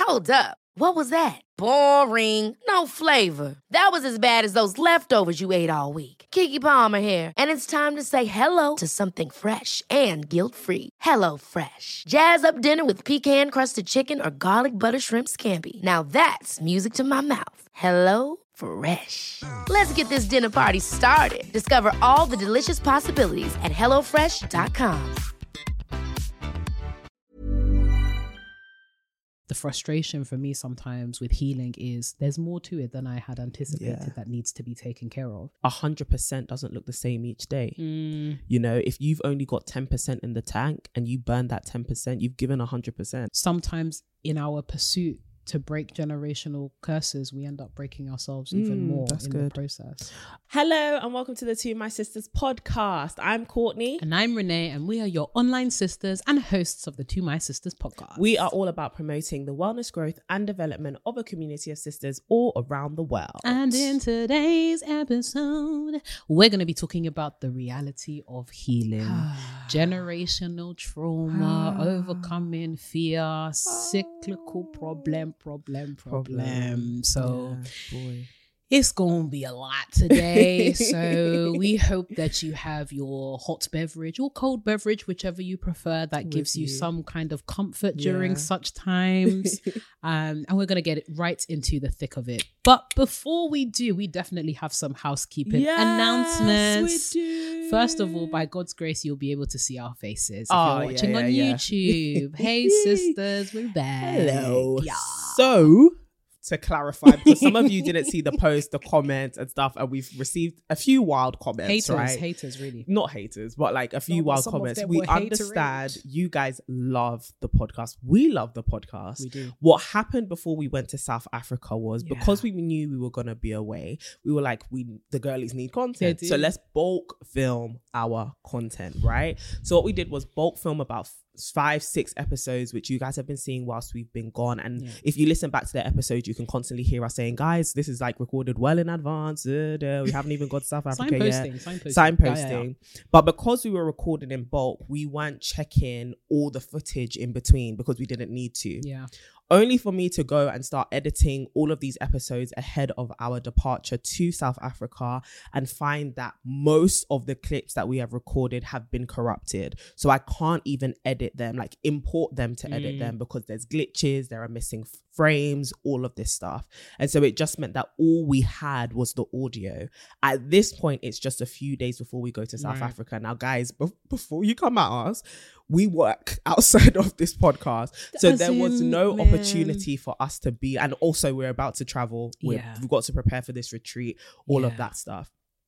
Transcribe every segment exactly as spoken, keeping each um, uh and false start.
Hold up. What was that? Boring. No flavor. That was as bad as those leftovers you ate all week. Keke Palmer here. And it's time to say hello to something fresh and guilt-free. Hello Fresh. Jazz up dinner with pecan-crusted chicken or garlic butter shrimp scampi. Now that's music to my mouth. Hello Fresh. Let's get this dinner party started. Discover all the delicious possibilities at hello fresh dot com. The frustration for me sometimes with healing is there's more to it than I had anticipated yeah. that needs to be taken care of. A hundred percent doesn't look the same each day. Mm. You know, if you've only got ten percent in the tank and you burn that ten percent, you've given a hundred percent. Sometimes in our pursuit to break generational curses, we end up breaking ourselves even mm, more in good. the process. Hello and welcome to the Two My Sisters podcast. I'm Courtney. And I'm Renee, and we are your online sisters and hosts of the Two My Sisters podcast. We are all about promoting the wellness, growth and development of a community of sisters all around the world. And in today's episode, we're going to be talking about the reality of healing, generational trauma, overcoming fear, cyclical problem, problem, problem. problem. So yeah, boy. It's going to be a lot today. So we hope that you have your hot beverage or cold beverage, whichever you prefer, that With gives you. you some kind of comfort yeah. during such times. um, and we're going to get it right into the thick of it. But before we do, we definitely have some housekeeping yes, announcements. We do. First of all, by God's grace, you'll be able to see our faces if oh, you're watching yeah, on yeah, YouTube. Yeah. Hey, sisters, we're back. Hello. Yeah. So, to clarify, because some of you didn't see the post, the comments and stuff, and we've received a few wild comments, haters, right? Haters, really. Not haters, but like a few no, wild comments. We understand haterade. You guys love the podcast. We love the podcast. We do. What happened before we went to South Africa was yeah. because we knew we were going to be away, we were like, we the girlies need content. So let's bulk film our content, right? So what we did was bulk film about five, six episodes, which you guys have been seeing whilst we've been gone. And yeah. if you listen back to the episode, you can constantly hear us saying, guys, this is like recorded well in advance. Uh, uh, we haven't even got to South Africa signposting, yet. Signposting. Signposting. Yeah, yeah, yeah. But because we were recording in bulk, we weren't checking all the footage in between because we didn't need to. Yeah. Only for me to go and start editing all of these episodes ahead of our departure to South Africa and find that most of the clips that we have recorded have been corrupted. So I can't even edit them, like import them to edit mm. them because there's glitches, there are missing frames, all of this stuff. And so it just meant that all we had was the audio. At this point, it's just a few days before we go to South right. Africa. Now, guys, be- before you come at us, we work outside of this podcast. So As there was no man. opportunity for us to be, and also we're about to travel. We're, yeah. We've got to prepare for this retreat, all yeah. of that stuff.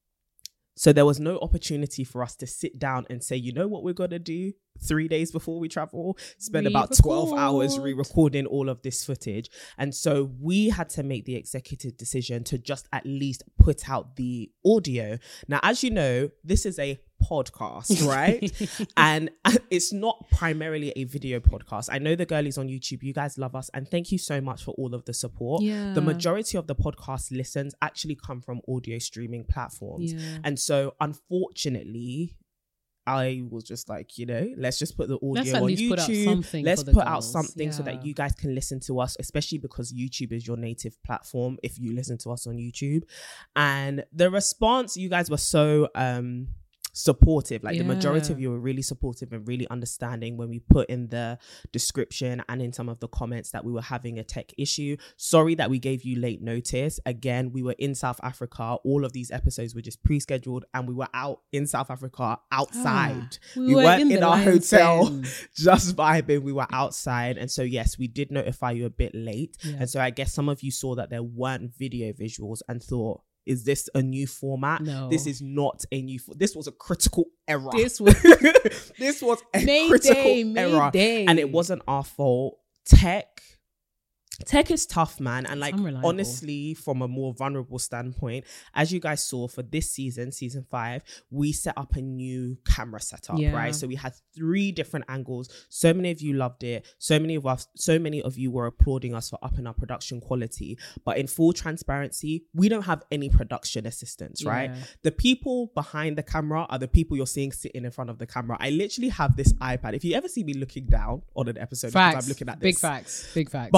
So there was no opportunity for us to sit down and say, you know what we're going to do three days before we travel? Spend re-record. about twelve hours re-recording all of this footage. And so we had to make the executive decision to just at least put out the audio. Now, as you know, this is a podcast, right? And it's not primarily a video podcast. I know the girlies on YouTube, you guys love us, and thank you so much for all of the support. Yeah. The majority of the podcast listens actually come from audio streaming platforms. Yeah. And so unfortunately, I was just like, you know, let's just put the audio let's at on least YouTube. Put out something let's for the put girls. out something yeah. so that you guys can listen to us, especially because YouTube is your native platform if you listen to us on YouTube. And the response, you guys were so um supportive. Like yeah. the majority of you were really supportive and really understanding when we put in the description and in some of the comments that we were having a tech issue. Sorry that we gave you late notice. Again, we were in South Africa. All of these episodes were just pre-scheduled and we were out in South Africa outside. Ah, we, we weren't in, in our hotel just vibing. We were outside. And so yes, we did notify you a bit late. Yeah. And so I guess some of you saw that there weren't video visuals and thought, is this a new format? No. This is not a new format. This was a critical error. This was this was a Mayday, critical Mayday. error. And it wasn't our fault. Tech Tech is tough, man. And like, honestly, from a more vulnerable standpoint, as you guys saw for this season, season five, we set up a new camera setup, yeah. right? So we had three different angles. So many of you loved it. So many of us, so many of you were applauding us for upping our production quality. But in full transparency, we don't have any production assistants, yeah. right? The people behind the camera are the people you're seeing sitting in front of the camera. I literally have this iPad. If you ever see me looking down on an episode, facts. because I'm looking at this. Big facts. Big facts. But along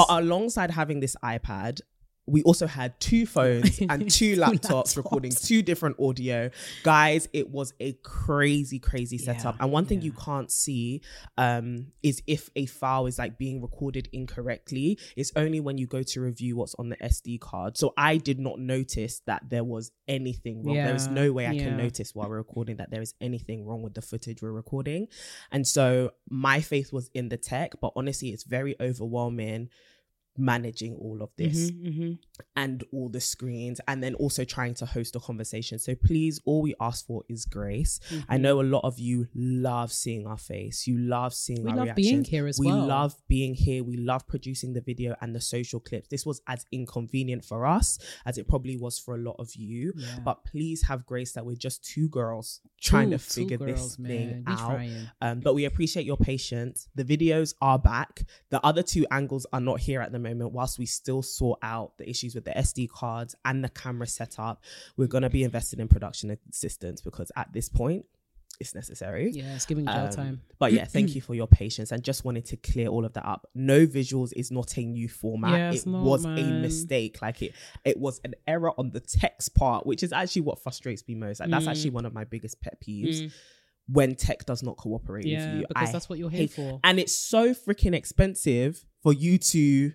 alongside having this iPad, we also had two phones and two laptops, laptops recording two different audio. Guys, it was a crazy, crazy setup. Yeah, and one thing yeah. you can't see um, is if a file is like being recorded incorrectly. It's only when you go to review what's on the S D card. So I did not notice that there was anything wrong. Yeah, there is no way I yeah. can notice while we're recording that there is anything wrong with the footage we're recording. And so my faith was in the tech, but honestly, it's very overwhelming managing all of this mm-hmm, mm-hmm. and all the screens, and then also trying to host a conversation. So please, all we ask for is grace. Mm-hmm. I know a lot of you love seeing our face. You love seeing we our love reactions. being here as we well. We love being here. We love producing the video and the social clips. This was as inconvenient for us as it probably was for a lot of you. Yeah. But please have grace that we're just two girls trying two, to figure girls, this man. thing Be out. Um, but we appreciate your patience. The videos are back. The other two angles are not here at the moment. Moment, whilst we still sort out the issues with the S D cards and the camera setup. We're going to be invested in production assistance because at this point it's necessary. Yeah, it's giving jail um, time. But yeah, thank you for your patience, and just wanted to clear all of that up. No visuals is not a new format. Yeah, it not, was man. a mistake. Like it it was an error on the text part, which is actually what frustrates me most. Like, mm. that's actually one of my biggest pet peeves. Mm. When tech does not cooperate yeah, with you. Because I that's what you're here hate, for. And it's so freaking expensive for you to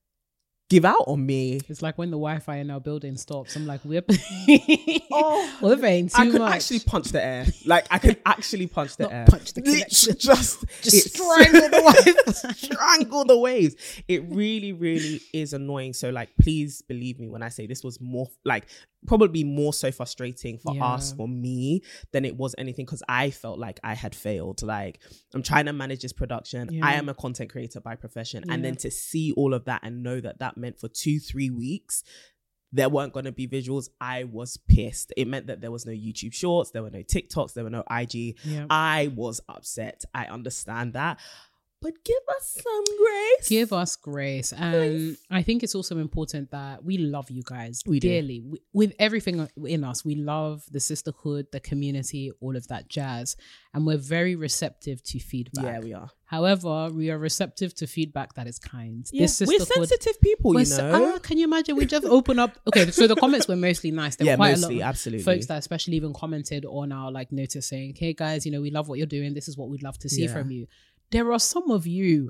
give out on me. It's like when the Wi-Fi in our building stops. I'm like, we're paying, oh, we're paying too I could much. actually punch the air. Like I could actually punch the Not air. Punch the connection. Just, just strangle the Wi-Fi. Strangle the waves. It really, really is annoying. So like, please believe me when I say this was more like probably more so frustrating for yeah. us, for me, than it was anything, because I felt like I had failed. Like, I'm trying to manage this production. Yeah. I am a content creator by profession. Yeah. And then to see all of that and know that that meant for two, three weeks, there weren't going to be visuals, I was pissed. It meant that there was no YouTube shorts, there were no TikToks, there were no I G. Yeah. I was upset. I understand that. But give us some grace. Give us grace. And I think it's also important that we love you guys we dearly. We, with everything in us, we love the sisterhood, the community, all of that jazz. And we're very receptive to feedback. Yeah, we are. However, we are receptive to feedback that is kind. Yeah, this we're sensitive people, you know. So, uh, can you imagine? We just open up. Okay, so the comments were mostly nice. There yeah, were quite mostly, a lot of absolutely. folks that especially even commented on our like notice saying, hey guys, you know, we love what you're doing. This is what we'd love to see yeah. from you. There are some of you,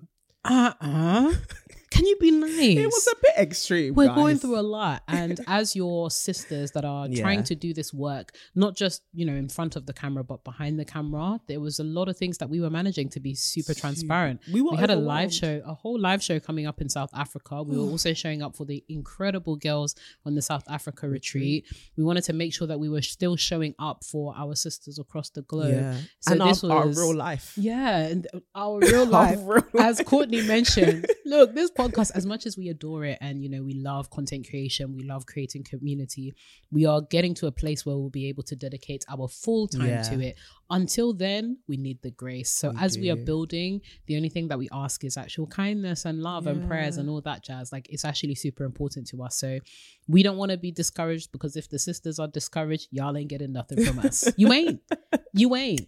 uh-uh, can you be nice? It was a bit extreme, We're guys. going through a lot. And as your sisters that are yeah. trying to do this work, not just, you know, in front of the camera, but behind the camera, there was a lot of things that we were managing to be super transparent. We, were we had a live show, a whole live show coming up in South Africa. We were also showing up for the incredible girls on the South Africa retreat. We wanted to make sure that we were still showing up for our sisters across the globe. Yeah. So and this our, was our real life. Yeah, and our real life. Our real As Courtney mentioned, look, this podcast, as much as we adore it and, you know, we love content creation, we love creating community, we are getting to a place where we'll be able to dedicate our full time yeah. to it. Until then, we need the grace. So we as do. we are building, the only thing that we ask is actual kindness and love yeah. and prayers and all that jazz. Like, it's actually super important to us. So we don't want to be discouraged, because if the sisters are discouraged, y'all ain't getting nothing from us. You ain't. You ain't.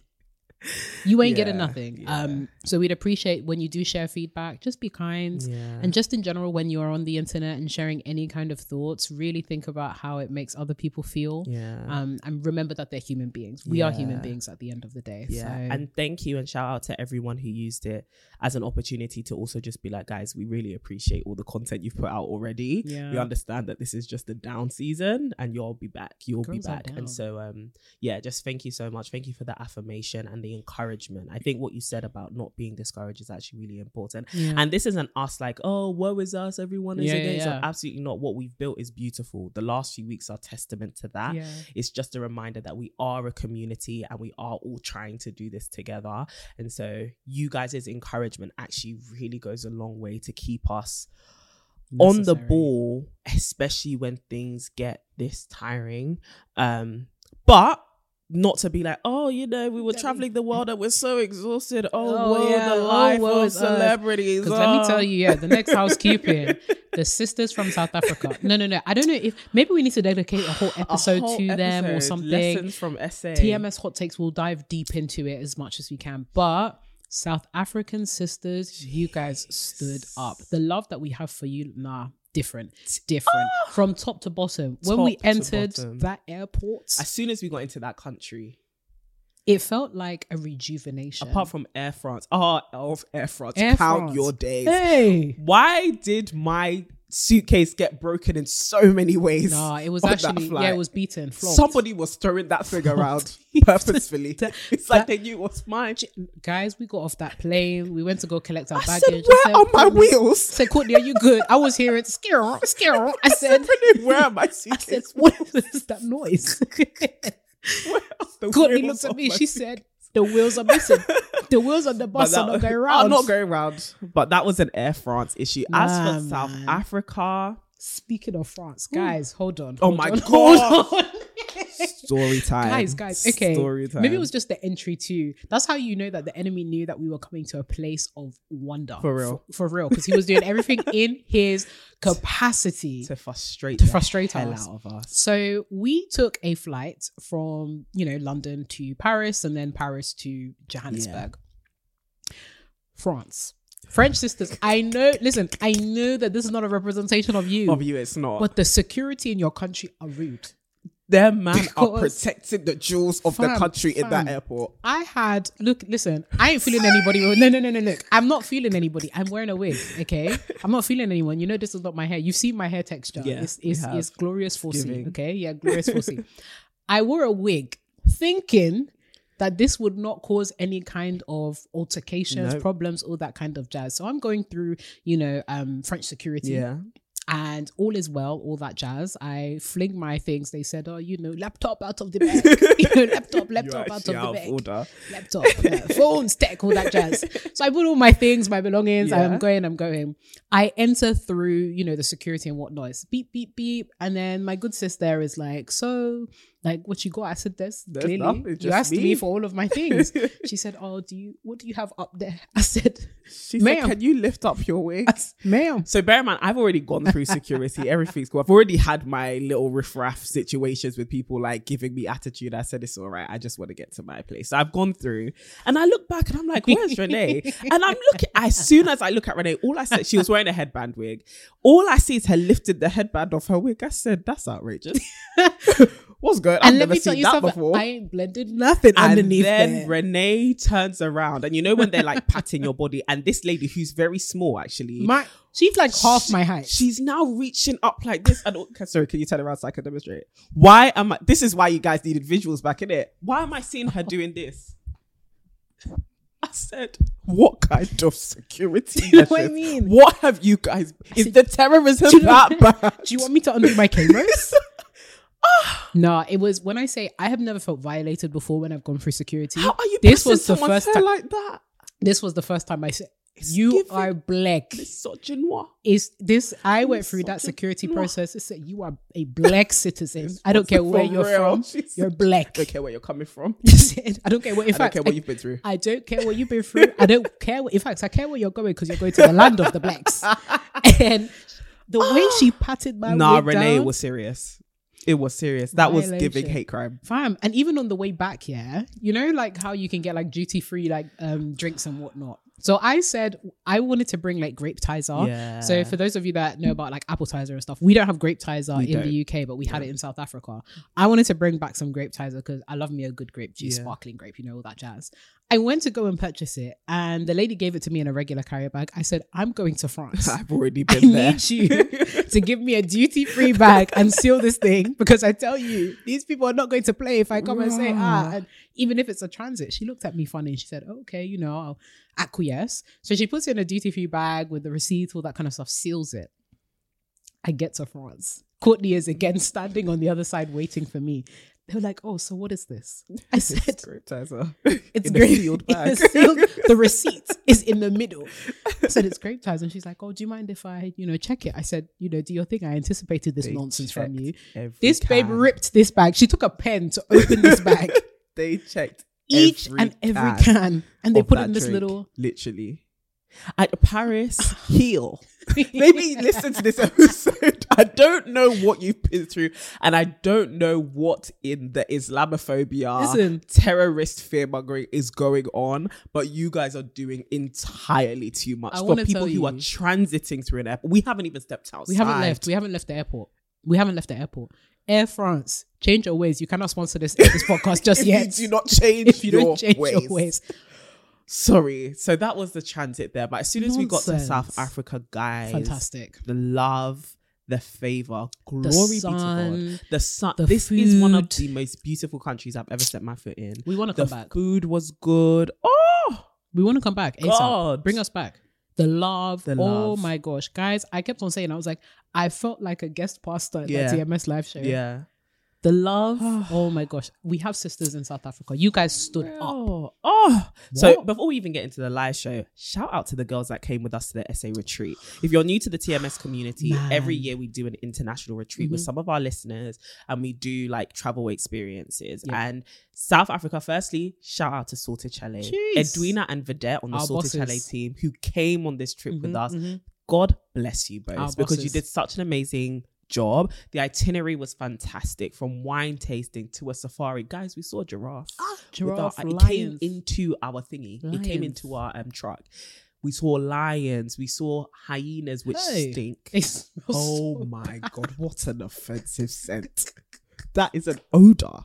You ain't yeah, getting nothing. Yeah. Um, so we'd appreciate when you do share feedback, just be kind. Yeah. And just in general, when you're on the internet and sharing any kind of thoughts, really think about how it makes other people feel. Yeah. Um, and remember that they're human beings. We yeah. are human beings at the end of the day. Yeah. So. And thank you, and shout out to everyone who used it as an opportunity to also just be like, guys, we really appreciate all the content you've put out already. Yeah. We understand that this is just a down season and you'll be back. You'll Girls be back. And so um yeah, just thank you so much. Thank you for the affirmation and the encouragement. I think what you said about not being discouraged is actually really important. Yeah. And this isn't us like, oh, woe is us, everyone is yeah, against yeah, us. yeah. Absolutely not. What we've built is beautiful. The last few weeks are testament to that. Yeah. It's just a reminder that we are a community and we are all trying to do this together. And so you guys' encouragement actually really goes a long way to keep us Necessary. on the ball, especially when things get this tiring. Um, but not to be like, oh, you know, we were traveling the world and we're so exhausted. Oh, oh woe, yeah. the life oh, of celebrities. Because oh. let me tell you, yeah, the next housekeeping, the sisters from South Africa. No, no, no. I don't know if maybe we need to dedicate a whole episode a whole to episode, them or something. Lessons from S A. T M S Hot Takes will dive deep into it as much as we can. But South African sisters, you guys stood up. The love that we have for you, nah, different, different. Oh, from top to bottom. When we entered that airport, as soon as we got into that country, it felt like a rejuvenation. Apart from Air France. Oh, of Air France. Air Count France. your days. Hey. Why did my suitcase get broken in so many ways? No, it was actually, yeah, it was beaten. Flopped. Somebody was throwing that thing around purposefully. that, it's like that, they knew it was mine. Guys, we got off that plane. We went to go collect our I baggage. Said, where I said, are my wheels? I said, Courtney, are you good? I was hearing scare, scare. I said, where are my suitcases? I said, what is that noise? Courtney looked at me. She said, the wheels are missing. The wheels on the bus that, are not going round. Are not going round. But that was an Air France issue. Nah, As for man. South Africa. Speaking of France, guys, hold on. Oh hold my on, God. Hold on. Story time. Guys, guys, okay. Story time. Maybe it was just the entry too. That's how you know that the enemy knew that we were coming to a place of wonder. For real. For, for real. Because he was doing everything in his capacity to frustrate to frustrate the hell us. out of us. So we took a flight from, you know, London to Paris and then Paris to Johannesburg. Yeah. France. French sisters, I know, listen, I know that this is not a representation of you. Of you, it's not. But the security in your country are rude. Their man are protecting the jewels of fam, the country fam. in that airport. I had, look, listen, I ain't feeling anybody. No, no, no, no, look. I'm not feeling anybody. I'm wearing a wig, okay? I'm not feeling anyone. You know this is not my hair. You've seen my hair texture. Yeah, it's it's, it's glorious it's foresee, giving. okay? Yeah, glorious foresee. I wore a wig thinking that this would not cause any kind of altercations, nope. problems, all that kind of jazz. So I'm going through, you know, um, French security. Yeah. And all is well, all that jazz. I fling my things. They said, oh, you know, laptop out of the bag. you know, laptop, laptop out of the out bag. Order. Laptop, yeah, phones, tech, all that jazz. So I put all my things, my belongings. Yeah. I'm going, I'm going. I enter through, you know, the security and whatnot. It's beep, beep, beep. And then my good sis there is like, so, like, what you got? I said, there's, there's clearly, nothing, you asked me. me for all of my things. She said, oh, do you, what do you have up there? I said, she ma'am. said, can you lift up your wig? Ma'am. So bear in mind, I've already gone through security. Everything's cool. I've already had my little riffraff situations with people like giving me attitude. I said, it's all right. I just want to get to my place. So I've gone through and I look back and I'm like, where's Renee? And I'm looking, as soon as I look at Renee, all I said, she was wearing a headband wig. All I see is her lifted the headband off her wig. I said, that's outrageous. What's good? I've and never let me tell seen you that something. before. I ain't blended nothing and underneath then there. Renee turns around and you know when they're like patting your body and this lady who's very small actually. My, she's like half she, my height. She's now reaching up like this. And okay, sorry, can you turn around so I can demonstrate? Why am I, this is why you guys needed visuals back in it. Why am I seeing her doing this? I said, what kind of security? Do you know what I mean? What have you guys, is said, the terrorism you know, that bad? Do you want me to undo my cameras? No, it was when I say I have never felt violated before when I've gone through security. How are you this was the first time like that? This was the first time I said It's you are black. Misogynoir. Is this I went through that security process. It said you are a black citizen. I don't care where you're real. from. She's You're black. I don't care where you're coming from. I don't care what in I fact don't care what I, you've been through. I don't care what you've been through. I don't care what in fact I care where you're going because you're going to the land of the blacks. And the way she patted my Nah, wig Renee, down, it was serious. It was serious. That Violation. was giving hate crime. Fam. And even on the way back, yeah, you know, like how you can get like duty free like um drinks and whatnot. So I said I wanted to bring like grape Tizer. Yeah. So for those of you that know about like apple Tizer and stuff, we don't have grape Tizer We in don't. the U K, but we had it in South Africa. I wanted to bring back some grape Tizer because I love me a good grape juice, Yeah. sparkling grape, you know, all that jazz. I went to go and purchase it and the lady gave it to me in a regular carrier bag. I said, I'm going to France. I've already I been there. need you to give me a duty-free bag and seal this thing because I tell you, these people are not going to play if I come and say, ah, and even if it's a transit. She looked at me funny and she said, okay, you know, I'll acquiesce. So she puts it in a duty-free bag with the receipt, all that kind of stuff, seals it. I get to France. Courtney is again standing on the other side waiting for me. They were like, oh, so what is this? I said, It's grape Tizer. it's in grape a sealed bag. It's sealed. The receipt is in the middle. I said, it's grape Tizer. And she's like, oh, do you mind if I, you know, check it? I said, you know, do your thing. I anticipated this They nonsense from you. every This babe can. ripped this bag. She took a pen to open this bag. They checked Each every and every can can. And they of put it that in this drink, little... literally. At Paris, heel. Maybe listen to this episode I don't know what you've been through, and I don't know what in the Islamophobia, Listen. terrorist fear-mongering is going on, but you guys are doing entirely too much I for wanna people tell who are you- transiting through an airport. We haven't even stepped outside. We haven't left. We haven't left the airport. We haven't left the airport. Air France, change your ways. You cannot sponsor this this podcast just if yet. you do not change if you your don't change ways. your ways. Sorry. So that was the transit there. But as soon as we got to Nonsense. South Africa, guys, Fantastic. the love, the favor, glory The be to sun, God. The sun. the This is one of food. the most beautiful countries I've ever set my foot in. We want to The come back. food was good. Oh, We want to come back. ASAP. God. Bring us back. The love. The oh love. my gosh. Guys, I kept on saying, I was like, I felt like a guest pastor at Yeah. the T M S live show. yeah. The love. oh my gosh. We have sisters in South Africa. You guys stood up. Oh, oh. So What? before we even get into the live show, shout out to the girls that came with us to the S A retreat. If you're new to the T M S community, Man. every year we do an international retreat with Mhm. some of our listeners, and we do like travel experiences. Yeah. And South Africa, firstly, shout out to Sorted Chalet, Jeez. Edwina and Vedette on the Our Sorted bosses. Chalet team who came on this trip with Mhm, us. mhm. God bless you both Our because you bosses. did such an amazing job. The itinerary was fantastic, from wine tasting to a safari. Guys, we saw a giraffe. Giraffe, With our- it lions. came into our thingy. It came Lions. into our um truck. We saw lions. We saw hyenas, which Hey. stink. They smell Oh so my God, what an offensive scent. That is an odor.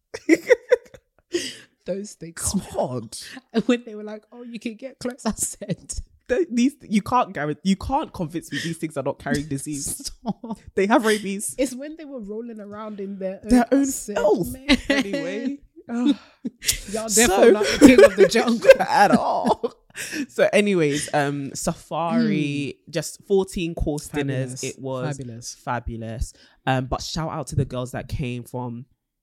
those things. God. And when they were like, "Oh, you can get close," I said, Th- These you can't guarantee, you can't convince me these things are not carrying disease. "Stop." They have rabies. It's when they were rolling around in their own, Their I own said, filth. "Man, Anyway. Oh. y'all So- definitely not the king of the jungle." At all. So anyways, um safari, just fourteen course dinners. Fabulous. It was Fabulous. fabulous. Um but shout out to the girls that came from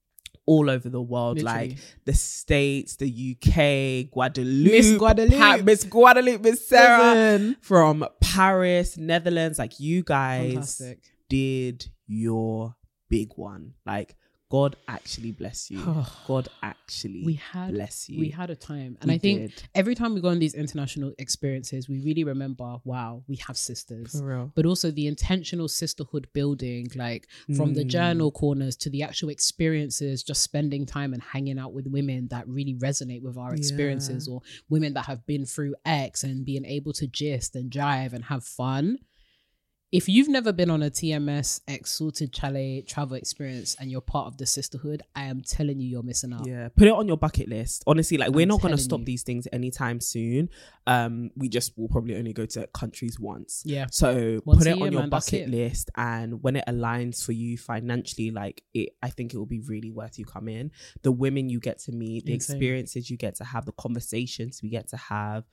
all over the world, Literally. like the States, the U K, Guadeloupe, Miss Guadeloupe. Pa- Miss Guadeloupe, Miss Sarah, Listen. from Paris, Netherlands. Like, you guys Fantastic. did your big one. Like, God actually bless you. God actually We had bless you. we had a time, and We I think did. every time we go on these international experiences, we really remember, wow, we have sisters. For real. But also the intentional sisterhood building, like from the Mm. journal corners to the actual experiences, just spending time and hanging out with women that really resonate with our experiences, or women that have been through X and being able to gist and jive and have fun. If you've never been on a T M S X Sorted Chalet travel experience and you're part of the sisterhood, I am telling you, you're missing out. Yeah, put it on your bucket list. Honestly, like, we're I'm not going to telling stop you. these things anytime soon. Um, we just will probably only go to countries once. Yeah. So Once put a it year, on your man, that's bucket it. list, and when it aligns for you financially, like, it, I think it will be really worth you come in. The women you get to meet, the Insane. experiences you get to have, the conversations we get to have,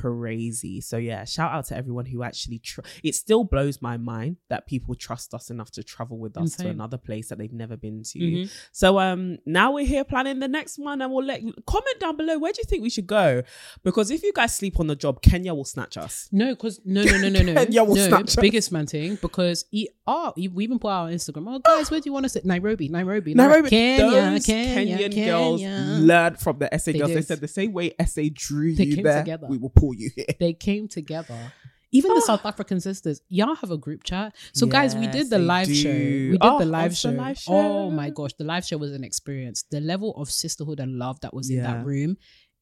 crazy. So yeah, shout out to everyone who actually. Tr- it still blows my mind that people trust us enough to travel with us to Insane. another place that they've never been to. Mhm. So um now we're here planning the next one, and we'll let you comment down below, where do you think we should go? Because if you guys sleep on the job, Kenya will snatch us. No, because no, no, no, no, no. Kenya will no, snatch us. biggest man thing, because he, oh, we even put out on Instagram. Oh, guys, where do you want us to? Nairobi, Nairobi, Nairobi, Kenya, those Kenya, Kenyan Kenya. girls learned from the S A They girls. They did. said the same way S A drew They you came there, together. we will pull you here. They came together. Even Ah. the South African sisters, y'all have a group chat. So, guys, we Yes, did the they live do. show. We did Oh, the live of show. the live Oh show. my gosh, the live show was an experience. The level of sisterhood and love that was in Yeah. that room,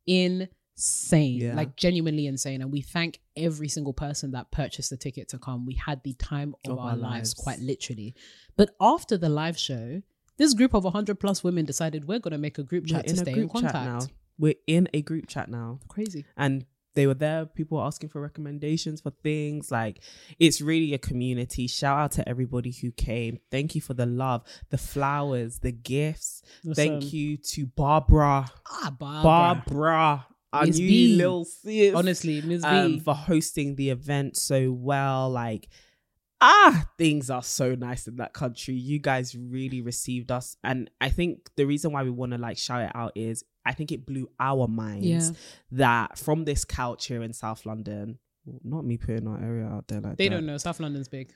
insane, Yeah. like genuinely insane. And we thank every single person that purchased the ticket to come. We had the time of, Of our, our lives, lives. quite literally. But after the live show, this group of one hundred plus women decided we're going to make a group We're chat to in a stay in group chat contact. now. We're in a group chat now. Crazy. And they were there. People were asking for recommendations for things. Like, it's really a community. Shout out to everybody who came. Thank you for the love, the flowers, the gifts. Thank Listen. you to Barbara. Ah, Barbara. Barbara. Our Miss new B. little sis. Honestly, Miss um, B. for hosting the event so well. Like, ah, things are so nice in that country. You guys really received us. And I think the reason why we want to like shout it out is I think it blew our minds Yeah. that from this couch here in South London, well, not me putting our area out there like They that. don't know. South London's big.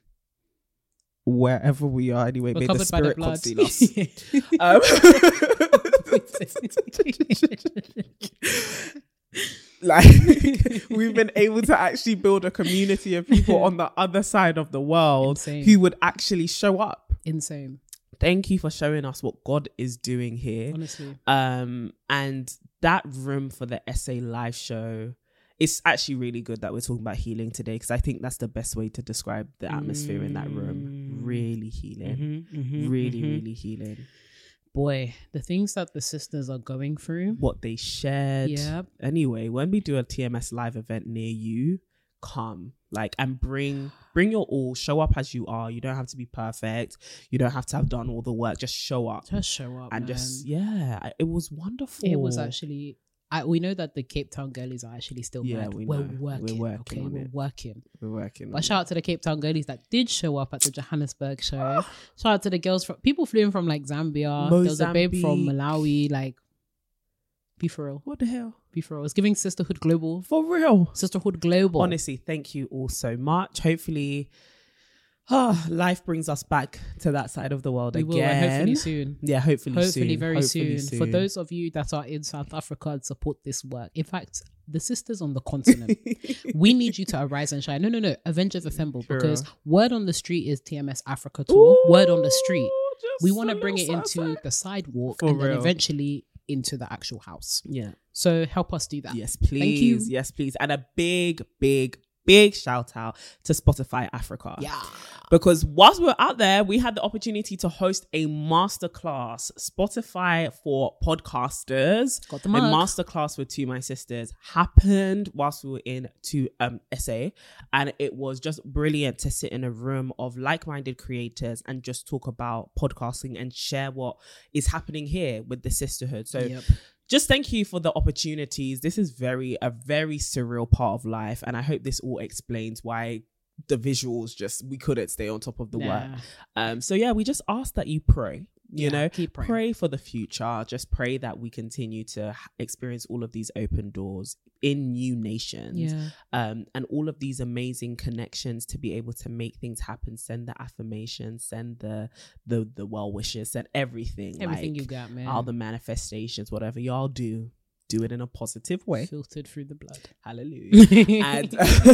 Wherever we are, anyway, We're may the covered by the spirit blood. conceal us. Um, Like we've been able to actually build a community of people on the other side of the world Insane. who would actually show up. Insane. Thank you for showing us what God is doing here. Honestly. Um, and that room for the Essay live show, it's actually really good that we're talking about healing today, because I think that's the best way to describe the atmosphere mm. in that room. Really healing. Mm-hmm, mm-hmm, really, mm-hmm. really healing. Boy, the things that the sisters are going through. What they shared. Yep. Anyway, when we do a T M S live event near you, come. Like, and bring bring your all. Show up as you are. You don't have to be perfect. You don't have to have done all the work. Just show up. Just show up, And man. just, yeah, it was wonderful. It was actually... I, we know that the Cape Town girlies are actually still Yeah, mad. we We're know. working. We're working okay, on we're it. working. We're working. But shout out to the Cape Town girlies that did show up at the Johannesburg show. Shout out to the girls from people flew in from like Zambia. There was a babe from Malawi. Like, be for real. What the hell? Be for real. It's giving Sisterhood Global. For real. Sisterhood Global. Honestly, thank you all so much. Hopefully, oh, life brings us back to that side of the world we again. will, and hopefully soon. Yeah, hopefully, hopefully soon. very hopefully soon. soon. For those of you that are in South Africa and support this work, in fact, the sisters on the continent, we need you to arise and shine. No, no, no. Avengers Assemble, True. because word on the street is T M S Africa tour. Ooh, word on the street. We just want to a bring it little into side. the sidewalk For and then real. eventually into the actual house. Yeah. So help us do that. Yes, please. Thank you. Yes, please. And a big, big, big shout out to Spotify Africa. Yeah. Because whilst we were out there, we had the opportunity to host a masterclass, Spotify for podcasters. Got the A mug. masterclass with Two My Sisters happened whilst we were in to um Essay, and it was just brilliant to sit in a room of like-minded creators and just talk about podcasting and share what is happening here with the sisterhood. So Yep. just thank you for the opportunities. This is very a very surreal part of life, and I hope this all explains why the visuals just we couldn't stay on top of the Nah. work. Um, so yeah, we just ask that you pray. You Yeah, know, keep praying. pray for the future. Just pray that we continue to h- experience all of these open doors in new nations. Yeah. Um, and all of these amazing connections to be able to make things happen. Send the affirmations, send the the the well wishes, send everything. Everything like, you got, man. all the manifestations, whatever y'all do, do it in a positive way. Filtered through the blood. Hallelujah. and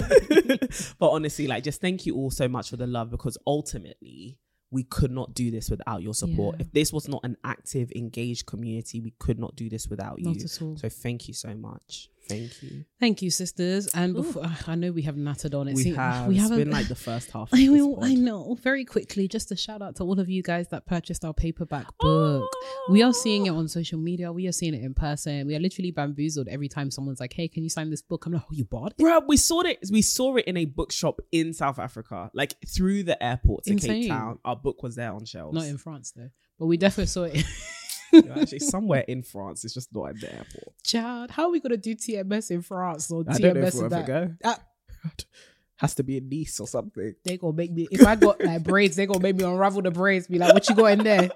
but honestly, like, just thank you all so much for the love, because ultimately we could not do this without your support. Yeah. If this was not an active, engaged community, we could not do this without Not you. at all. So thank you so much. Thank you. Thank you, sisters. And before, I know we have nattered on it. We See, have. We It's haven't been like the first half. Of I this mean, pod. I know. Very quickly, just a shout out to all of you guys that purchased our paperback book. We are seeing it on social media. We are seeing it in person. We are literally bamboozled every time someone's like, "Hey, can you sign this book?" I'm like, "Oh, you bought it?" Bro, we saw it. We saw it in a bookshop in South Africa, like through the airport to Insane. Cape Town. Our book was there on shelves. Not in France though, but we definitely saw it. You're actually somewhere in France. It's just not at the airport. Child, how are we gonna do T M S in France or I T don't M know S if we'll in ever that? go. Ah, Has to be in Nice or something. they gonna make me. If I got like braids, they gonna make me unravel the braids. Be like, "What you got in there?"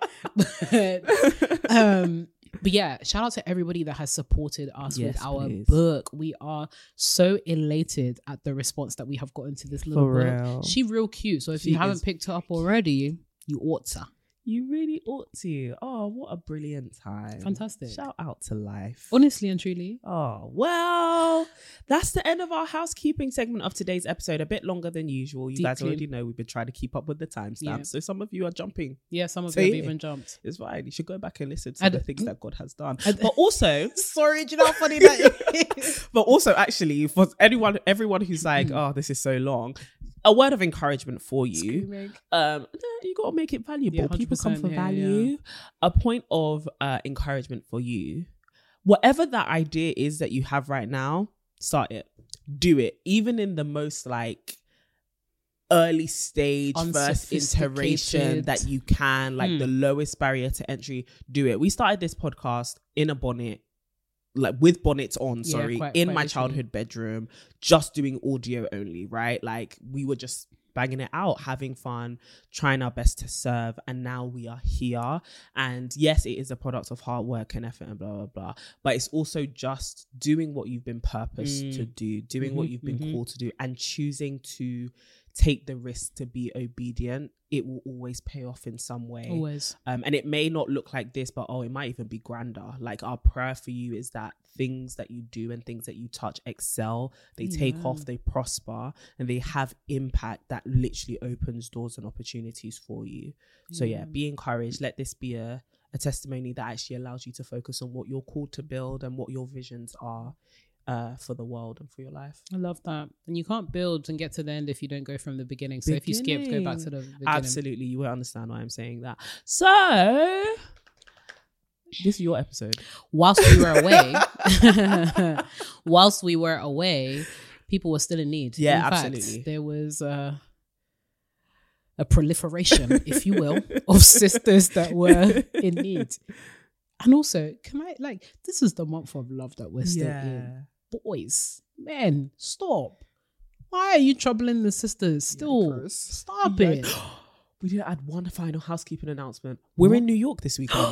But, um, but yeah, shout out to everybody that has supported us Yes, with our please. book. We are so elated at the response that we have gotten to this little For book. real. She real cute. So if She you haven't is- picked her up already, you ought to. You really ought to. Oh, what a brilliant time. Fantastic. Shout out to life. Honestly and truly. Oh, well, that's the end of our housekeeping segment of today's episode. A bit longer than usual. You Deep guys clean. already know we've been trying to keep up with the timestamps. Yeah. So some of you are jumping. Yeah, some of So you have yeah. even jumped. It's fine. You should go back and listen to I'd- the things that God has done. I'd- But also, Sorry, do you know how funny that is? but also actually for anyone, everyone who's like, oh, this is so long, a word of encouragement for you. Screaming. Um, no, you got to make it valuable. Yeah, People come for one hundred percent, yeah, value. A point of uh, encouragement for you. Whatever that idea is that you have right now, start it. Do it. Even in the most like early stage, first iteration Unsophisticated. that you can, like Mm. the lowest barrier to entry, do it. We started this podcast in a bonnet, like with bonnets on, Yeah, sorry, quite- in quite my literally. childhood bedroom, just doing audio only, right? Like we were just banging it out, having fun, trying our best to serve, and now we are here. And yes, it is a product of hard work and effort and blah blah blah, but it's also just doing what you've been purposed Mm. to do, doing what Mhm, you've been mhm. called to do, and choosing to take the risk to be obedient, it will always pay off in some way. Always. Um, and it may not look like this, but oh, it might even be grander. Like our prayer for you is that things that you do and things that you touch excel, they Yeah. take off, they prosper, and they have impact that literally opens doors and opportunities for you. So yeah, be encouraged. Let this be a, a testimony that actually allows you to focus on what you're called to build and what your visions are uh, for the world and for your life. I love that. And you can't build and get to the end if you don't go from the beginning. So if you skip, go back to the beginning. Absolutely. You won't understand why I'm saying that. So this is your episode. Whilst we were away, whilst we were away, people were still in need. Yeah, in absolutely. Fact, there was uh, a proliferation, if you will, of sisters that were in need. And also, can I, like, this is the month of love that we're still Yeah. in. Boys, men, stop. Why are you troubling the sisters still? Yikers. Stop Yikes. it. We didn't add one final housekeeping announcement. We're in New York this weekend.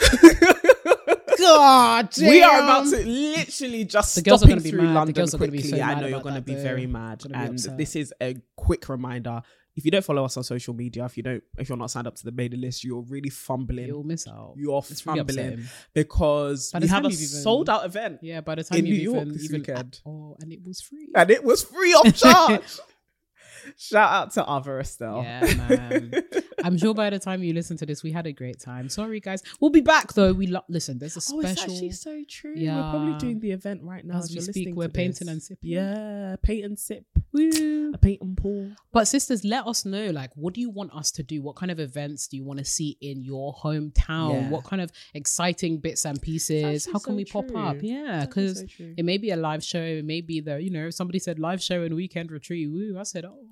God damn. We are about to literally just The girls are stopping gonna be through mad. The London girls are gonna quickly. be so I mad know you're about going to that, be though. very mad. Gonna be And upset. this is a quick reminder. If you don't follow us on social media, if you don't, if you're not signed up to the mailing list, you're really fumbling. You'll miss out. You're It's really fumbling upsetting. because By we the have time a you've even- sold out event. Yeah, by the time In you New York even, this even weekend. oh, and it was free. And it was free of charge. Shout out to Ava Estelle. Yeah, man. I'm sure by the time you listen to this, we had a great time. Sorry, guys. We'll be back though. We lo- listen. There's a Oh, it's special. actually so true. Yeah. We're probably doing the event right now As we you're speak, listening we're to painting this. and sipping. Yeah, paint and sip. Woo. A paint and pour. But sisters, let us know. Like, what do you want us to do? What kind of events do you want to see in your hometown? Yeah. What kind of exciting bits and pieces? actually How can so we pop true. up? Yeah, It's actually because so true. it may be a live show. It may be the, you know, somebody said live show and weekend retreat. Woo, I said, oh.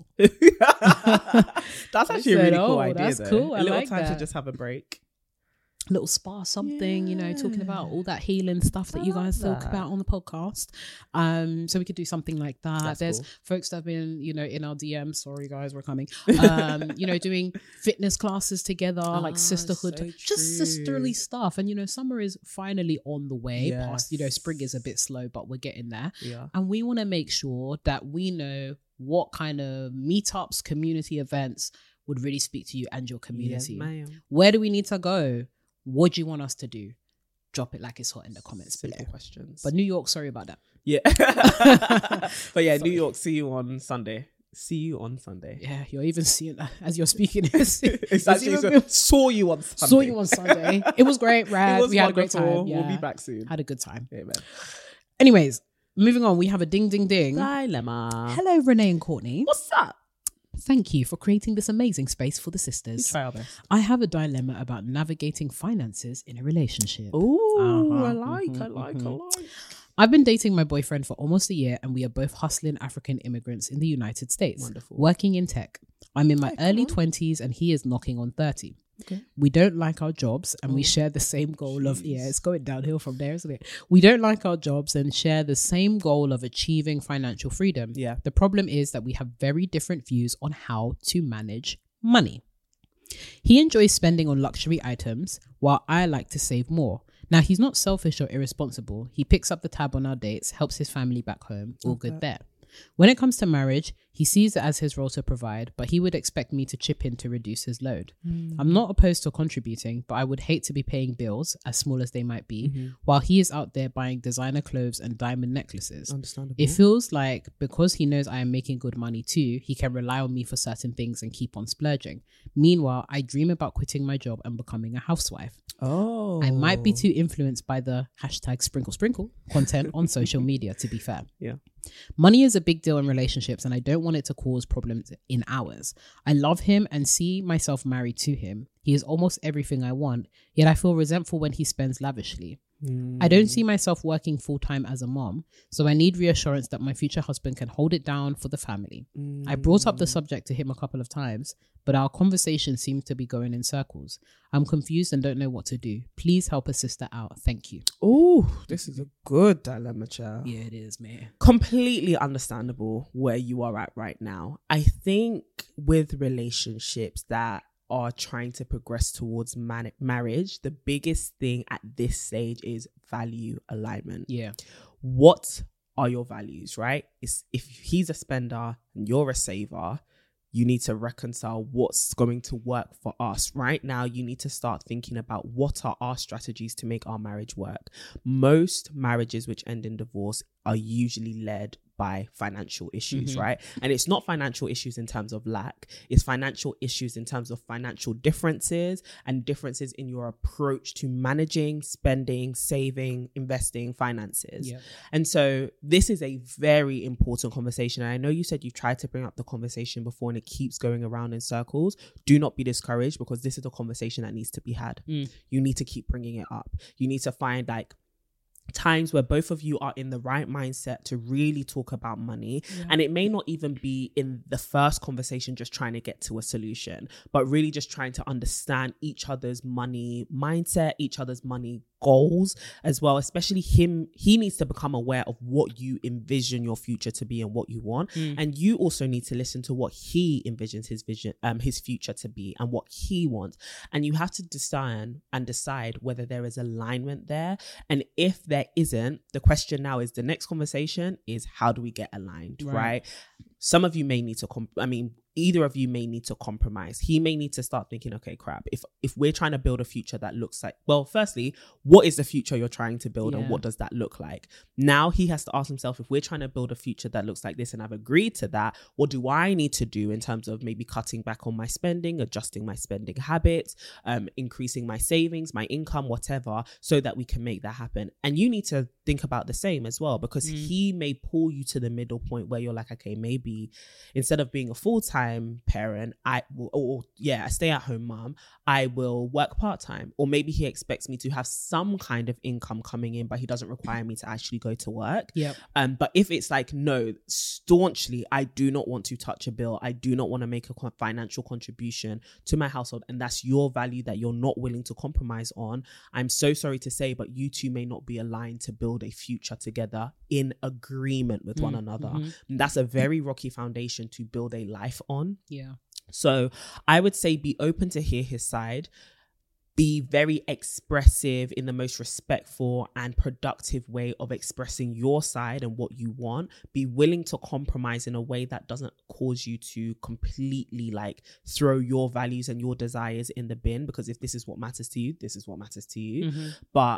That's actually a said, really cool "Oh, idea. that's though. cool. A I little like time that." to just have a break. Little spa something, you know, talking about Yeah. all that healing stuff that I you love guys talk that. about on the podcast. Um, so we could do something like that. That's There's cool. folks that have been, you know, in our D Ms. Sorry guys, we're coming. Um, you know, doing fitness classes together, like Ah, sisterhood, so just true. sisterly stuff. And you know, summer is finally on the way. Yes. Past, you know, spring is a bit slow, but we're getting there. Yeah. And we want to make sure that we know what kind of meetups, community events would really speak to you and your community. Yes, ma'am. Where do we need to go? What do you want us to do? Drop it like it's hot in the comments Simple below. questions. But New York, sorry about that. yeah. But yeah, New York, see you on Sunday. See you on Sunday. Yeah, you're even seeing that as you're speaking. It's, It's actually even- so, saw you on Sunday. saw you on Sunday. It was great, rad. It was we had a great wonderful. time. Yeah. We'll be back soon. Had a good time. Amen. Anyways, moving on, we have a ding ding ding. Dilemma. Hello, Renee and Courtney. What's up? Thank you for creating this amazing space for the sisters. Try our best. I have a dilemma about navigating finances in a relationship. Ooh, Uh-huh. I like, I Mhm, like, mhm. I like. I've been dating my boyfriend for almost a year and we are both hustling African immigrants in the United States, Wonderful. working in tech. I'm in my Okay, early cool. twenties and he is knocking on thirty. Okay. We don't like our jobs and we Oh, share the same goal of, yeah, jeez. it's going downhill from there, isn't it? We don't like our jobs and share the same goal of achieving financial freedom. Yeah. The problem is that we have very different views on how to manage money. He enjoys spending on luxury items while I like to save more. Now, he's not selfish or irresponsible. He picks up the tab on our dates, helps his family back home. All Okay. good there. When it comes to marriage, he sees it as his role to provide, but he would expect me to chip in to reduce his load. I'm not opposed to contributing, but I would hate to be paying bills, as small as they might be, Mm-hmm. while he is out there buying designer clothes and diamond necklaces. Understandable. It feels like because he knows I am making good money too, he can rely on me for certain things and keep on splurging. Meanwhile, I dream about quitting my job and becoming a housewife. oh. I might be too influenced by the hashtag sprinkle sprinkle content on social media, to be fair. Yeah. Money is a big deal in relationships and I don't want it to cause problems in ours. I love him and see myself married to him. He is almost everything I want, yet I feel resentful when he spends lavishly. I don't see myself working full-time as a mom, so I need reassurance that my future husband can hold it down for the family. I brought up the subject to him a couple of times, but our conversation seems to be going in circles. I'm confused and don't know what to do. Please help a sister out. Thank you. Oh, this is a good dilemma, child. Yeah, it is, man. Completely understandable where you are at right now. I think with relationships that are trying to progress towards man- marriage, the biggest thing at this stage is value alignment. Yeah. What are your values, right? It's, if he's a spender and you're a saver, You need to reconcile what's going to work for us. Right now, you need to start thinking about what are our strategies to make our marriage work. Most marriages which end in divorce are usually led by financial issues, mm-hmm. right? And it's not financial issues in terms of lack. It's financial issues in terms of financial differences and differences in your approach to managing, spending, saving, investing, finances. Yeah. And so this is a very important conversation. And I know you said you've tried to bring up the conversation before and it keeps going around in circles. Do not be discouraged, because this is a conversation that needs to be had. Mm. You need to keep bringing it up. You need to find like times where both of you are in the right mindset to really talk about money. Yeah. And it may not even be in the first conversation just trying to get to a solution, but really just trying to understand each other's money mindset, each other's money goals as well. Especially him, he needs to become aware of what you envision your future to be and what you want. Mm. And you also need to listen to what he envisions his vision, um, his future to be and what he wants. And you have to discern and decide whether there is alignment there. And if there isn't, the question now is, the next conversation is, how do we get aligned, right? right? Some of you may need to, comp- I mean, either of you may need to compromise. He may need to start thinking, okay, crap, if if we're trying to build a future that looks like, well, firstly, what is the future you're trying to build, yeah. and what does that look like? Now he has to ask himself, if we're trying to build a future that looks like this and I've agreed to that, what do I need to do in terms of maybe cutting back on my spending, adjusting my spending habits, um, increasing my savings, my income, whatever, so that we can make that happen? And you need to think about the same as well, because mm. he may pull you to the middle point where you're like, okay, maybe instead of being a full-time parent, I will, or yeah, a stay-at-home mom, I will work part-time. Or maybe he expects me to have some kind of income coming in, but he doesn't require me to actually go to work. Yep. Um, but if it's like, no, staunchly, I do not want to touch a bill, I do not want to make a financial contribution to my household, and that's your value that you're not willing to compromise on, I'm so sorry to say, but you two may not be aligned to build a future together in agreement with mm, one another. Mm-hmm. And that's a very rocky foundation to build a life on. Yeah. So I would say be open to hear his side. Be very expressive in the most respectful and productive way of expressing your side and what you want. Be willing to compromise in a way that doesn't cause you to completely like throw your values and your desires in the bin, because if this is what matters to you, this is what matters to you. Mm-hmm. But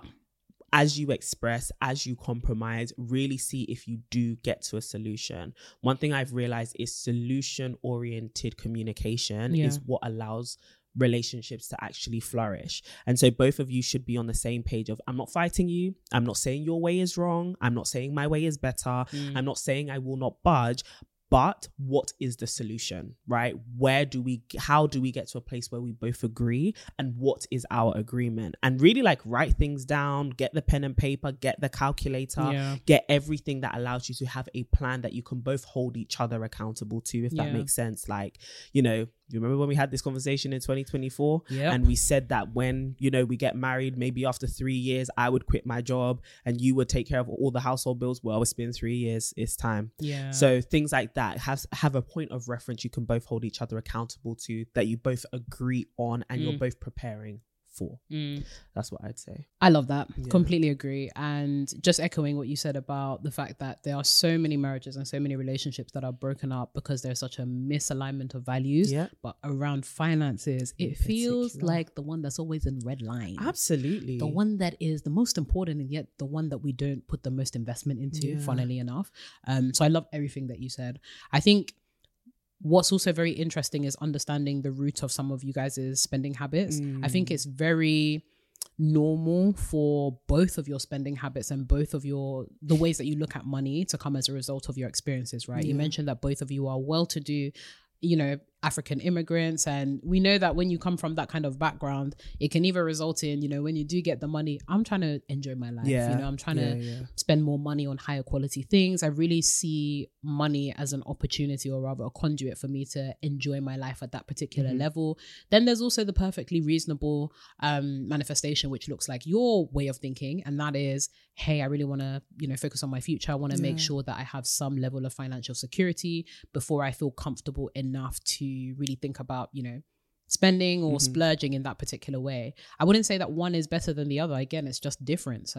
as you express, as you compromise, really see if you do get to a solution. One thing I've realized is solution-oriented communication yeah. is what allows relationships to actually flourish. And so both of you should be on the same page of, I'm not fighting you. I'm not saying your way is wrong. I'm not saying my way is better. Mm. I'm not saying I will not budge. But what is the solution, right? Where do we, how do we get to a place where we both agree, and what is our agreement? And really like write things down, get the pen and paper, get the calculator, yeah. get everything that allows you to have a plan that you can both hold each other accountable to, if that yeah. makes sense. Like, you know, you remember when we had this conversation in twenty twenty-four yep. and we said that when, you know, we get married, maybe after three years, I would quit my job and you would take care of all the household bills. Well, it's been three years. It's time. Yeah. So things like that have, have a point of reference you can both hold each other accountable to, that you both agree on and mm. you're both preparing for. Mm. That's what I'd say. I love that. Yeah. Completely agree. And just echoing what you said about the fact that there are so many marriages and so many relationships that are broken up because there's such a misalignment of values. Yeah. But around finances, it in feels particular. Like the one that's always in red line. Absolutely. The one that is the most important, and yet the one that we don't put the most investment into, yeah. funnily enough. Um, so I love everything that you said. I think what's also very interesting is understanding the root of some of you guys' spending habits. Mm. I think it's very normal for both of your spending habits and both of your, the ways that you look at money to come as a result of your experiences, right? Yeah. You mentioned that both of you are well-to-do, you know, African immigrants, and we know that when you come from that kind of background, it can either result in, you know, when you do get the money, I'm trying to enjoy my life, yeah. you know, I'm trying yeah, to yeah. spend more money on higher quality things. I really see money as an opportunity, or rather a conduit for me to enjoy my life at that particular mm-hmm. level. Then there's also the perfectly reasonable um, manifestation, which looks like your way of thinking, and that is, hey, I really want to, you know, focus on my future. I want to yeah. make sure that I have some level of financial security before I feel comfortable enough to really think about, you know, spending or mm-hmm. splurging in that particular way. I wouldn't say that one is better than the other. Again, it's just difference, and it's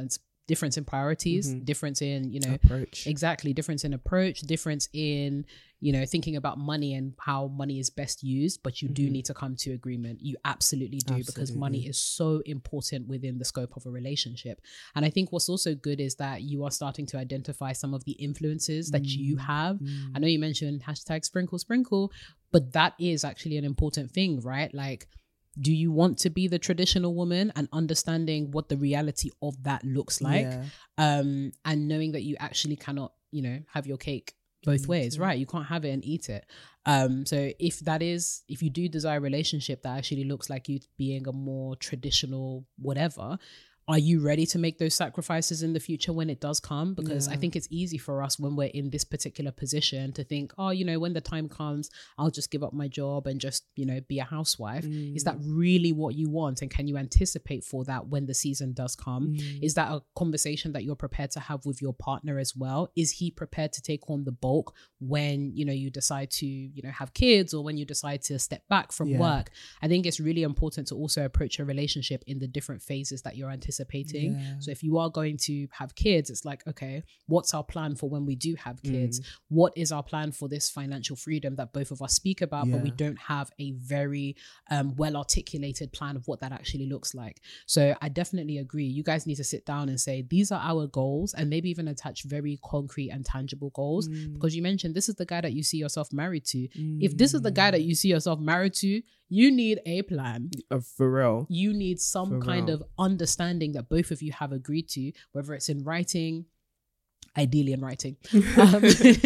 difference in priorities, mm-hmm. difference in, you know, approach. Exactly. Difference in approach, difference in, you know, thinking about money and how money is best used, but you mm-hmm. do need to come to agreement. You absolutely do, absolutely. Because money is so important within the scope of a relationship. And I think what's also good is that you are starting to identify some of the influences that mm-hmm. you have. Mm-hmm. I know you mentioned hashtag sprinkle, sprinkle, but that is actually an important thing, right? Like, do you want to be the traditional woman, and understanding what the reality of that looks like, yeah. um, and knowing that you actually cannot, you know, have your cake both eat ways, it. Right? You can't have it and eat it. Um, so if that is, if you do desire a relationship that actually looks like you being a more traditional whatever, are you ready to make those sacrifices in the future when it does come? Because yeah. I think it's easy for us when we're in this particular position to think, oh, you know, when the time comes, I'll just give up my job and just, you know, be a housewife. Mm. Is that really what you want? And can you anticipate for that when the season does come? Mm. Is that a conversation that you're prepared to have with your partner as well? Is he prepared to take on the bulk when, you know, you decide to, you know, have kids, or when you decide to step back from yeah. work? I think it's really important to also approach a relationship in the different phases that you're anticipating. Yeah. So if you are going to have kids, it's like, okay, what's our plan for when we do have kids? Mm. What is our plan for this financial freedom that both of us speak about, yeah. but we don't have a very um, well articulated plan of what that actually looks like. So I definitely agree. You guys need to sit down and say, these are our goals, and maybe even attach very concrete and tangible goals. Mm. Because you mentioned this is the guy that you see yourself married to. Mm. If this is the guy that you see yourself married to, you need a plan. Uh, for real. You need some for kind real. Of understanding that both of you have agreed to, whether it's in writing, ideally in writing, um,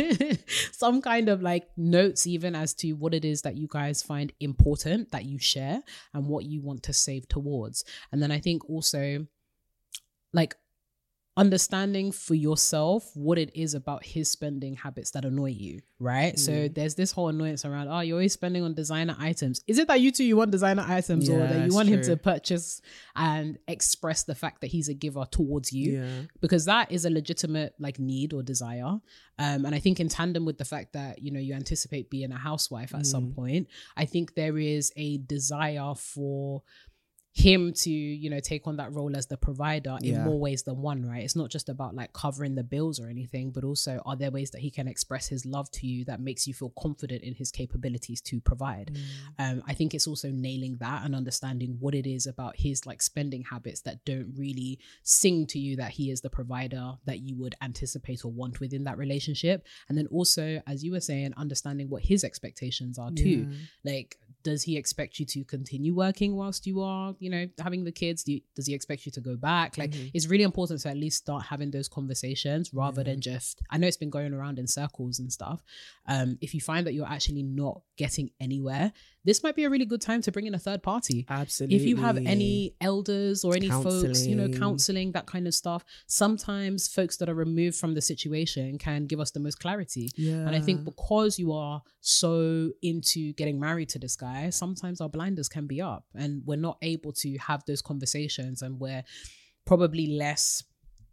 some kind of like notes even as to what it is that you guys find important that you share and what you want to save towards. And then I think also like understanding for yourself what it is about his spending habits that annoy you, right? Mm. So there's this whole annoyance around, oh, you're always spending on designer items. Is it that you two, you want designer items, yeah, or that you want true. him to purchase and express the fact that he's a giver towards you? Yeah. Because that is a legitimate like need or desire. Um, and I think in tandem with the fact that, you know, you anticipate being a housewife at mm. some point, I think there is a desire for him to, you know, take on that role as the provider in yeah. more ways than one, right? It's not just about like covering the bills or anything, but also are there ways that he can express his love to you that makes you feel confident in his capabilities to provide? Mm. Um, I think it's also nailing that and understanding what it is about his like spending habits that don't really sing to you that he is the provider that you would anticipate or want within that relationship. And then also, as you were saying, understanding what his expectations are too. Yeah. Like, does he expect you to continue working whilst you are, you know, having the kids? Do you, does he expect you to go back? Like, mm-hmm. it's really important to at least start having those conversations rather yeah. than just, I know it's been going around in circles and stuff. Um, if you find that you're actually not getting anywhere, this might be a really good time to bring in a third party. Absolutely. If you have any elders or any counseling. folks, you know, counseling, that kind of stuff, sometimes folks that are removed from the situation can give us the most clarity. Yeah. And I think because you are so into getting married to this guy, sometimes our blinders can be up and we're not able to have those conversations, and we're probably less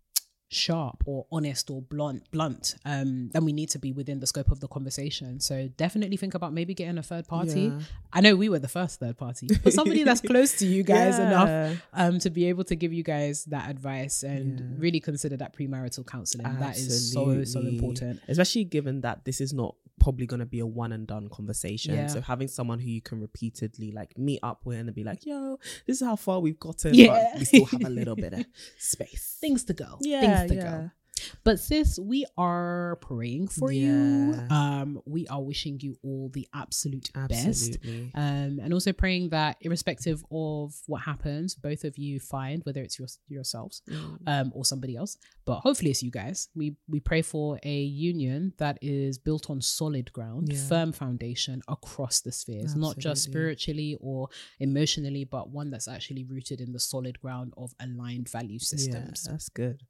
sharp or honest or blunt blunt um than we need to be within the scope of the conversation. So definitely think about maybe getting a third party. Yeah. I know we were the first third party, but somebody that's close to you guys yeah. enough um to be able to give you guys that advice, and yeah. really consider that premarital counseling. Absolutely. That is so so important, especially given that this is not probably going to be a one and done conversation. Yeah. So having someone who you can repeatedly like meet up with and be like, yo, this is how far we've gotten, yeah. but we still have a little bit of space, things to go, yeah, things to yeah. go. But sis, we are praying for yeah. you. Um, we are wishing you all the absolute Absolutely. best. Um, and also praying that irrespective of what happens, both of you find, whether it's your, yourselves mm. um, or somebody else, but hopefully it's you guys. We we pray for a union that is built on solid ground, yeah. firm foundation across the spheres, Absolutely. Not just spiritually or emotionally, but one that's actually rooted in the solid ground of aligned value systems. Yeah, that's good.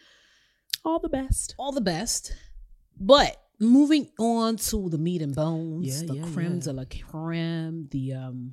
All the best. All the best. But moving on to the meat and bones, yeah, the yeah, creme yeah. de la creme, the, um,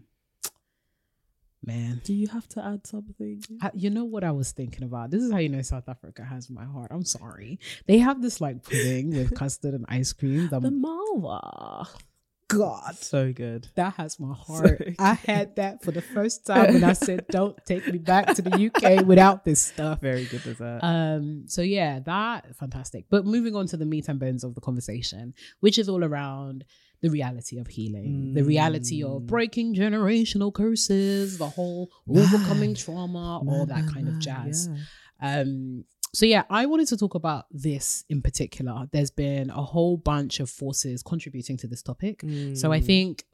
man. Do you have to add something? I, you know what I was thinking about? This is how you know South Africa has my heart. I'm sorry. They have this like pudding with custard and ice cream. The, the malva. God. So good. That has my heart. So I had that for the first time and I said, don't take me back to the U K without this stuff. Very good dessert. Um, so yeah, that fantastic. But moving on to the meat and bones of the conversation, which is all around the reality of healing, mm. the reality of breaking generational curses, the whole overcoming trauma, man, all that man, kind man, of jazz. Yeah. Um, so yeah, I wanted to talk about this in particular. There's been a whole bunch of forces contributing to this topic. Mm. So I think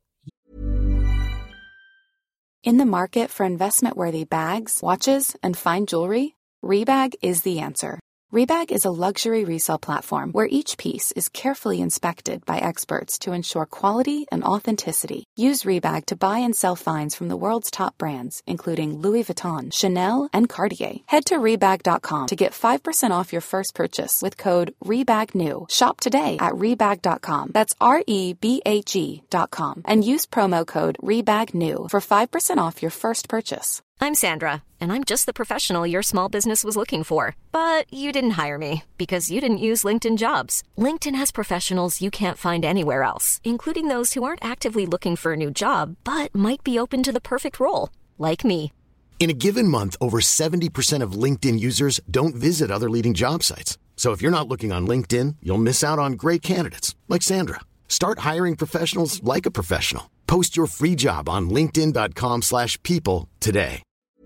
in the market for investment-worthy bags, watches, and fine jewelry, Rebag is the answer. Rebag is a luxury resale platform where each piece is carefully inspected by experts to ensure quality and authenticity. Use Rebag to buy and sell finds from the world's top brands, including Louis Vuitton, Chanel, and Cartier. Head to Rebag dot com to get five percent off your first purchase with code REBAGNEW. Shop today at Rebag dot com. That's R E B A G dot com. And use promo code REBAGNEW for five percent off your first purchase. I'm Sandra, and I'm just the professional your small business was looking for. But you didn't hire me because you didn't use LinkedIn Jobs. LinkedIn has professionals you can't find anywhere else, including those who aren't actively looking for a new job, but might be open to the perfect role, like me. In a given month, over seventy percent of LinkedIn users don't visit other leading job sites. So if you're not looking on LinkedIn, you'll miss out on great candidates, like Sandra. Start hiring professionals like a professional. Post your free job on linkedin dot com slash people today.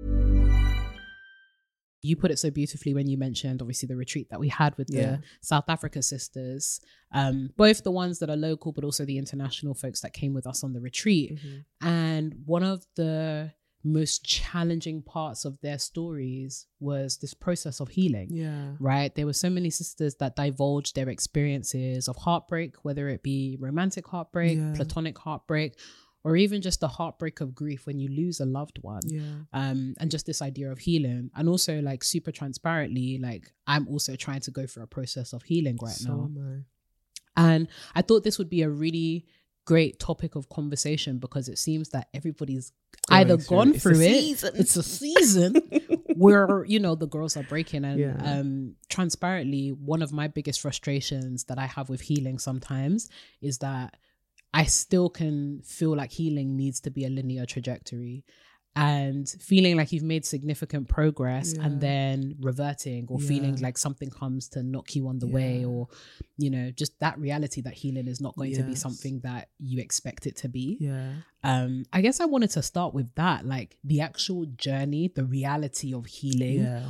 You put it so beautifully when you mentioned, obviously, the retreat that we had with yeah. the South Africa sisters, um, both the ones that are local, but also the international folks that came with us on the retreat. Mm-hmm. And one of the most challenging parts of their stories was this process of healing. Yeah. Right? There were so many sisters that divulged their experiences of heartbreak, whether it be romantic heartbreak, yeah. platonic heartbreak, or even just the heartbreak of grief when you lose a loved one. Yeah. Um, and just this idea of healing. And also, like, super transparently, like, I'm also trying to go through a process of healing right so now. Am I. And I thought this would be a really great topic of conversation because it seems that everybody's Going either through gone it. through it. It's a season where, you know, the girls are breaking. And yeah. um, transparently, one of my biggest frustrations that I have with healing sometimes is that I still can feel like healing needs to be a linear trajectory, and feeling like you've made significant progress yeah. and then reverting or yeah. feeling like something comes to knock you on the yeah. way, or, you know, just that reality that healing is not going yes. to be something that you expect it to be. Yeah. Um, I guess I wanted to start with that, like the actual journey, the reality of healing. Yeah.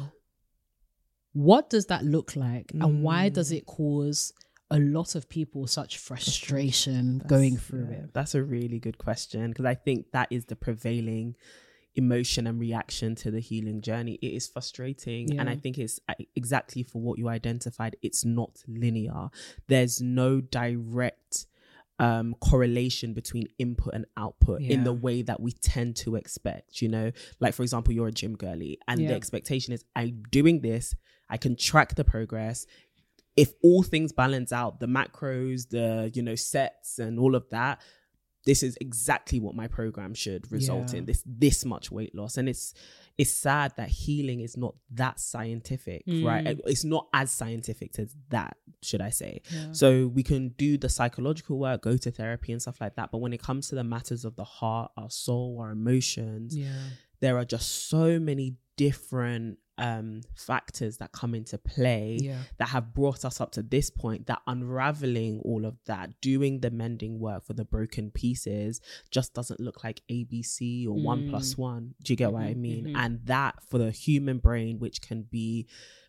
What does that look like? Mm. And why does it cause a lot of people such frustration that's, going through yeah, it? That's a really good question, because I think that is the prevailing emotion and reaction to the healing journey. It is frustrating. Yeah. And I think it's exactly for what you identified. It's not linear. There's no direct um correlation between input and output yeah. in the way that we tend to expect, you know, like, for example, you're a gym girly and yeah. the expectation is, I'm doing this, I can track the progress. If all things balance out, the macros, the, you know, sets and all of that, this is exactly what my program should result yeah. in, this this much weight loss. And it's it's sad that healing is not that scientific, mm. right? It's not as scientific as that, should I say. Yeah. So we can do the psychological work, go to therapy and stuff like that. But when it comes to the matters of the heart, our soul, our emotions, yeah. there are just so many different um factors that come into play yeah. that have brought us up to this point, that unraveling all of that, doing the mending work for the broken pieces just doesn't look like A B C or mm. one plus one. Do you get mm-hmm, what I mean? Mm-hmm. And that, for the human brain, which can be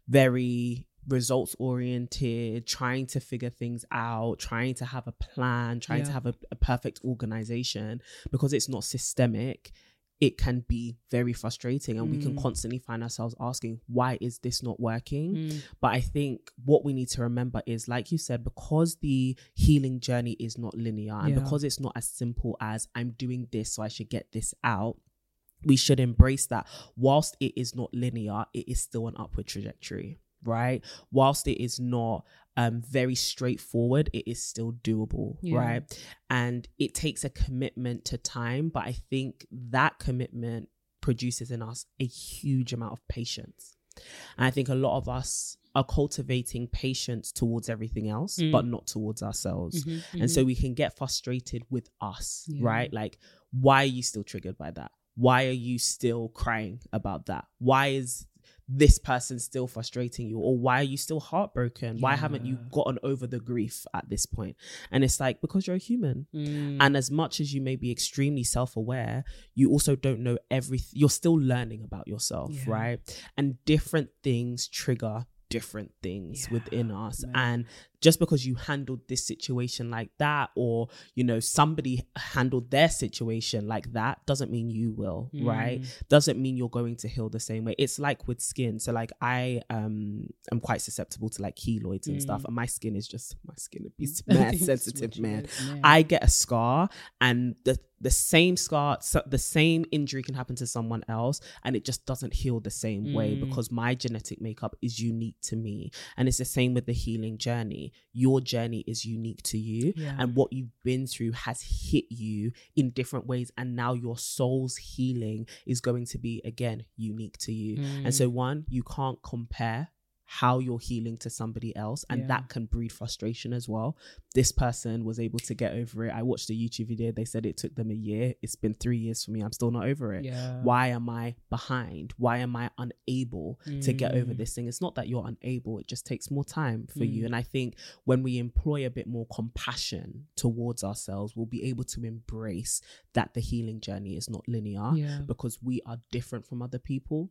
very results oriented, trying to figure things out, trying to have a plan, trying yeah. to have a, a perfect organization, because it's not systemic, it can be very frustrating, and mm. we can constantly find ourselves asking, why is this not working? Mm. But I think what we need to remember is, like you said, because the healing journey is not linear, and yeah. because it's not as simple as, I'm doing this so I should get this out, we should embrace that whilst it is not linear, it is still an upward trajectory, right? Whilst it is not um very straightforward, it is still doable, yeah. right? And it takes a commitment to time, but I think that commitment produces in us a huge amount of patience. And I think a lot of us are cultivating patience towards everything else, mm. but not towards ourselves. Mm-hmm, mm-hmm. And so we can get frustrated with us, yeah. right? Like, why are you still triggered by that? Why are you still crying about that? Why is this person still frustrating you? Or why are you still heartbroken? Yeah. Why haven't you gotten over the grief at this point? And it's like, because you're a human. Mm. And as much as you may be extremely self-aware, you also don't know everything. You're still learning about yourself, yeah. right? And different things trigger different things yeah, within us. Man. And just because you handled this situation like that, or, you know, somebody handled their situation like that, doesn't mean you will, mm. right? Doesn't mean you're going to heal the same way. It's like with skin. So like I um am quite susceptible to like keloids and mm. stuff, and my skin is just my skin is mad sensitive, man. man. I get a scar, and the the same scar, so the same injury can happen to someone else, and it just doesn't heal the same mm. way, because my genetic makeup is unique to me. And it's the same with the healing journey. Your journey is unique to you, yeah. and what you've been through has hit you in different ways, and now your soul's healing is going to be, again, unique to you. Mm. And so one, you can't compare how you're healing to somebody else, and yeah. that can breed frustration as well. This person was able to get over it. I watched a YouTube video, they said it took them a year. It's been three years for me. I'm still not over it. Yeah. Why am I behind? Why am I unable mm. to get over this thing? It's not that you're unable, it just takes more time for mm. you. And I think when we employ a bit more compassion towards ourselves, we'll be able to embrace that the healing journey is not linear, yeah. because we are different from other people.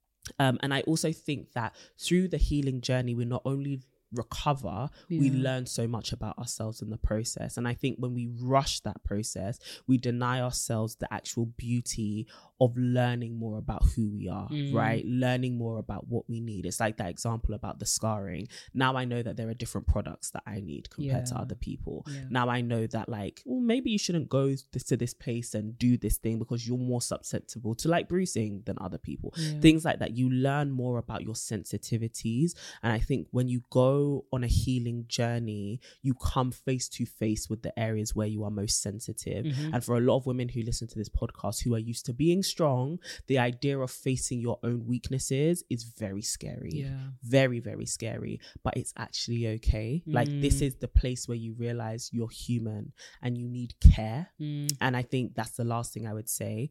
Um, and I also think that through the healing journey, we not only recover, yeah. we learn so much about ourselves in the process. And I think when we rush that process, we deny ourselves the actual beauty of learning more about who we are, mm. right? Learning more about what we need. It's like that example about the scarring. Now I know that there are different products that I need compared yeah. to other people. Yeah. Now I know that, like, well, maybe you shouldn't go this, to this place and do this thing because you're more susceptible to like bruising than other people. Yeah. Things like that. You learn more about your sensitivities. And I think when you go on a healing journey, you come face to face with the areas where you are most sensitive. Mm-hmm. And for a lot of women who listen to this podcast who are used to being strong, the idea of facing your own weaknesses is very scary. Yeah. Very, very scary. But it's actually okay. Mm. Like, this is the place where you realize you're human and you need care. Mm. And I think that's the last thing I would say.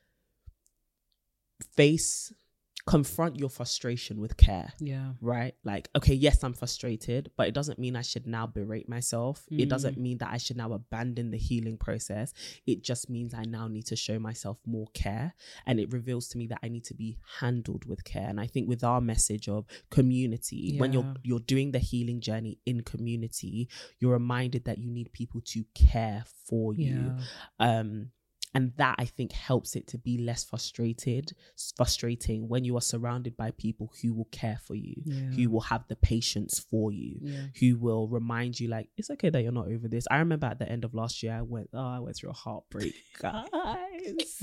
Face confront your frustration with care. Yeah. Right? Like, okay, yes, I'm frustrated, but it doesn't mean I should now berate myself. Mm. It doesn't mean that I should now abandon the healing process. It just means I now need to show myself more care. And it reveals to me that I need to be handled with care. And I think with our message of community, yeah. when you're you're doing the healing journey in community, you're reminded that you need people to care for you. Yeah. Um And that, I think, helps it to be less frustrated, frustrating when you are surrounded by people who will care for you, yeah. who will have the patience for you, yeah. who will remind you, like, it's okay that you're not over this. I remember at the end of last year, I went, oh, I went through a heartbreak, guys.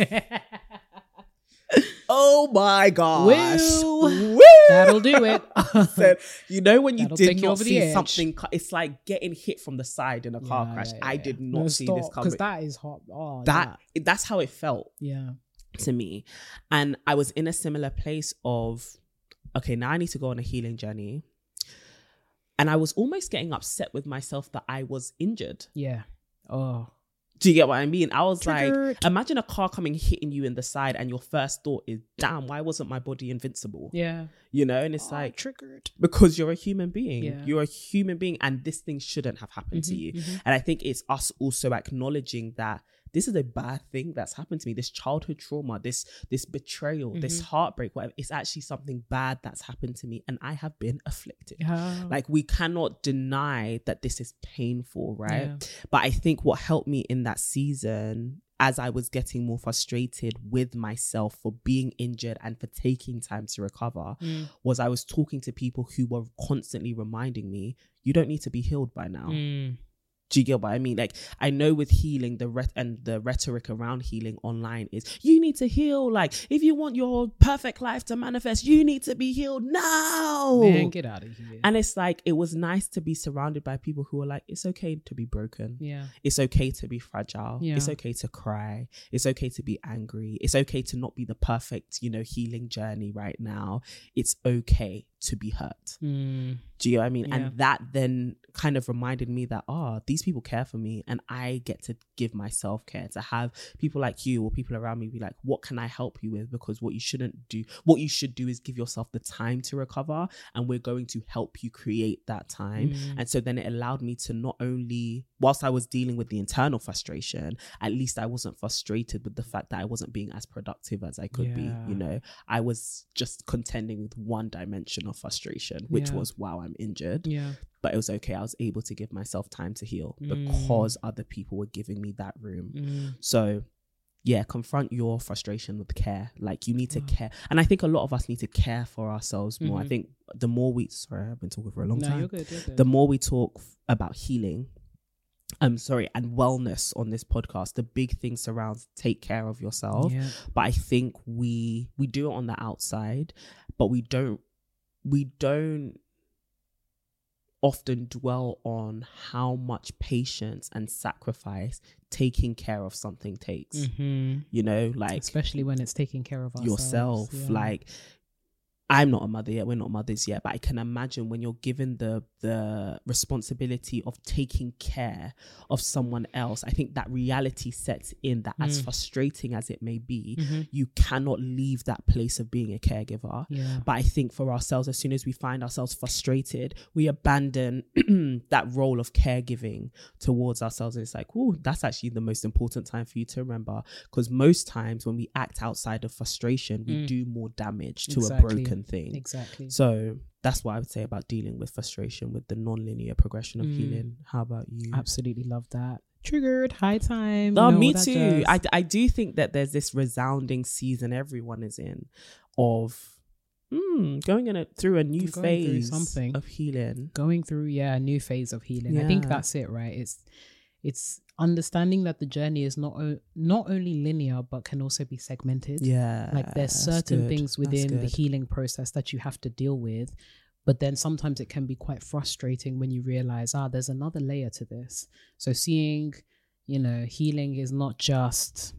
Oh my gosh. Woo! That'll do it. So, you know, when you That'll did not you see something, it's like getting hit from the side in a yeah, car crash. Yeah, yeah, I did not no, see stop, this coming. Because that is hot. Oh, that, that that's how it felt. Yeah. To me. And I was in a similar place of, okay, now I need to go on a healing journey. And I was almost getting upset with myself that I was injured. Yeah. Oh. Do you get what I mean? I was Triggered. like, imagine a car coming, hitting you in the side, and your first thought is, damn, why wasn't my body invincible? Yeah. You know, and it's oh, like, triggered. Because you're a human being. Yeah. You're a human being, and this thing shouldn't have happened mm-hmm, to you. Mm-hmm. And I think it's us also acknowledging that this is a bad thing that's happened to me. This childhood trauma, this this betrayal, mm-hmm. this heartbreak, whatever. It's actually something bad that's happened to me, and I have been afflicted. Yeah. Like, we cannot deny that this is painful, right? Yeah. But I think what helped me in that season, as I was getting more frustrated with myself for being injured and for taking time to recover, mm. was I was talking to people who were constantly reminding me, you don't need to be healed by now. Mm. Do you get what I mean? Like, I know with healing, the re- and the rhetoric around healing online is, you need to heal. Like, if you want your perfect life to manifest, you need to be healed now. Man, get out of here. And it's like, it was nice to be surrounded by people who are like, it's okay to be broken. Yeah. It's okay to be fragile. Yeah. It's okay to cry. It's okay to be angry. It's okay to not be the perfect, you know, healing journey right now. It's okay to be hurt. Mm. Do you know what I mean? Yeah. And that then kind of reminded me that, oh, these people care for me, and I get to give myself care, to have people like you or people around me be like, what can I help you with? Because what you shouldn't do, what you should do is give yourself the time to recover, and we're going to help you create that time. Mm. And so then it allowed me to not only, whilst I was dealing with the internal frustration, at least I wasn't frustrated with the fact that I wasn't being as productive as I could Yeah. be. You know, I was just contending with one dimension of frustration, which Yeah. was, wow, I'm injured. Yeah. But it was okay. I was able to give myself time to heal Mm. because other people were giving me that room. Mm. So yeah, confront your frustration with care. Like, you need to care. And I think a lot of us need to care for ourselves more. Mhm. I think the more we, sorry, I've been talking for a long No, time. you're good. You're good. The more we talk f- about healing, I'm sorry, and wellness on this podcast, the big thing surrounds take care of yourself. Yeah. But I think we we do it on the outside, but we don't we don't often dwell on how much patience and sacrifice taking care of something takes. Mhm. You know, like, Especially when it's taking care of ourselves. yourself. Yeah. Like, I'm not a mother yet, we're not mothers yet, but I can imagine when you're given the the responsibility of taking care of someone else, I think that reality sets in that as Mm. frustrating as it may be, Mhm. you cannot leave that place of being a caregiver. Yeah. But I think for ourselves, as soon as we find ourselves frustrated, we abandon that role of caregiving towards ourselves. And it's like, oh, that's actually the most important time for you to remember. Because most times when we act outside of frustration, we Mm. do more damage to Exactly. a broken thing. Exactly. So that's what I would say about dealing with frustration with the non-linear progression of Mm. healing. How about you? Absolutely love that. Triggered. High time. Oh, You know me what that too. does. I, I do think that there's this resounding season everyone is in of mm, going in a, through a new Going through phase something. of healing. Going through, yeah, a new phase of healing. I think Yeah. that's it, right? It's it's understanding that the journey is not o- not only linear but can also be segmented. Yeah. Like, there's that's certain good. things That's within the good. healing process that you have to deal with, but then sometimes it can be quite frustrating when you realize, ah, there's another layer to this. So seeing, you know, healing is not just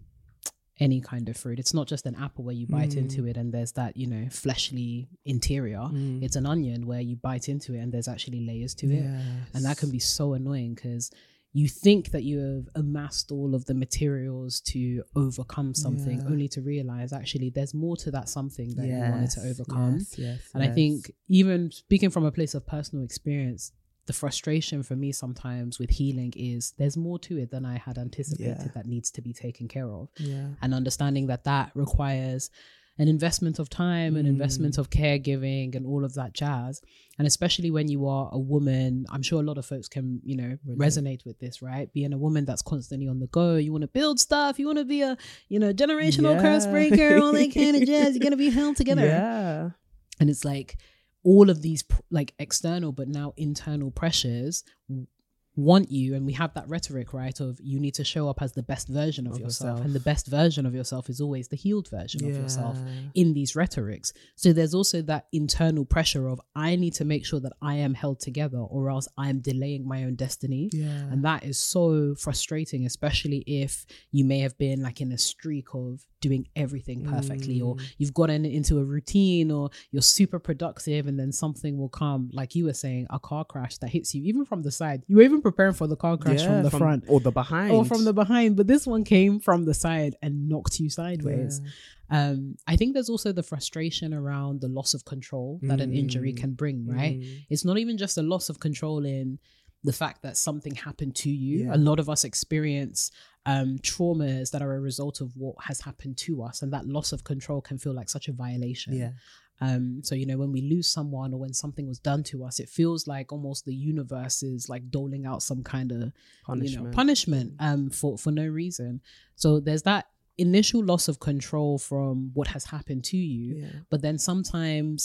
any kind of fruit. It's not just an apple where you bite Mm. into it and there's that, you know, fleshly interior. Mm. It's an onion where you bite into it and there's actually layers to it. And that can be so annoying because you think that you have amassed all of the materials to overcome something, Yeah. only to realize actually there's more to that something that you wanted to Yes, overcome. yes, yes, And I yes. think, even speaking from a place of personal experience, the frustration for me sometimes with healing is there's more to it than I had anticipated Yeah. that needs to be taken care of. Yeah. And understanding that that requires an investment of time, an investment Mm. of caregiving and all of that jazz. And especially when you are a woman, I'm sure a lot of folks can, you know, Relate. resonate with this, right? Being a woman that's constantly on the go, you want to build stuff, you want to be a, you know, generational curse Yeah. breaker, all that kind of jazz. You're going to be held together. Yeah. And it's like all of these pr- like external but now internal pressures w- want you, and we have that rhetoric, right, of you need to show up as the best version of, Of yourself. yourself. And the best version of yourself is always the healed version of yourself Yeah. in these rhetorics. So there's also that internal pressure of I need to make sure that I am held together or else I am delaying my own destiny. Yeah. And that is so frustrating, especially if you may have been like in a streak of doing everything perfectly, or Mm. you've gotten into a routine, or you're super productive, and then something will come, like you were saying, a car crash that hits you even from the side. You were even preparing for the car crash Yeah, from the front or the behind. or from the behind, but this one came from the side and knocked you sideways. Um, I think there's also the frustration around the loss of control that an injury Mm. can bring, right? Mm. It's not even just a loss of control in the fact that something happened to you. Yeah. A lot of us experience um, traumas that are a result of what has happened to us, and that loss of control can feel like such a violation. Yeah. Um, so, you know, when we lose someone or when something was done to us, it feels like almost the universe is like doling out some kind of Punishment. you know, punishment um, for, for no reason. So there's that initial loss of control from what has happened to you. Yeah. But then sometimes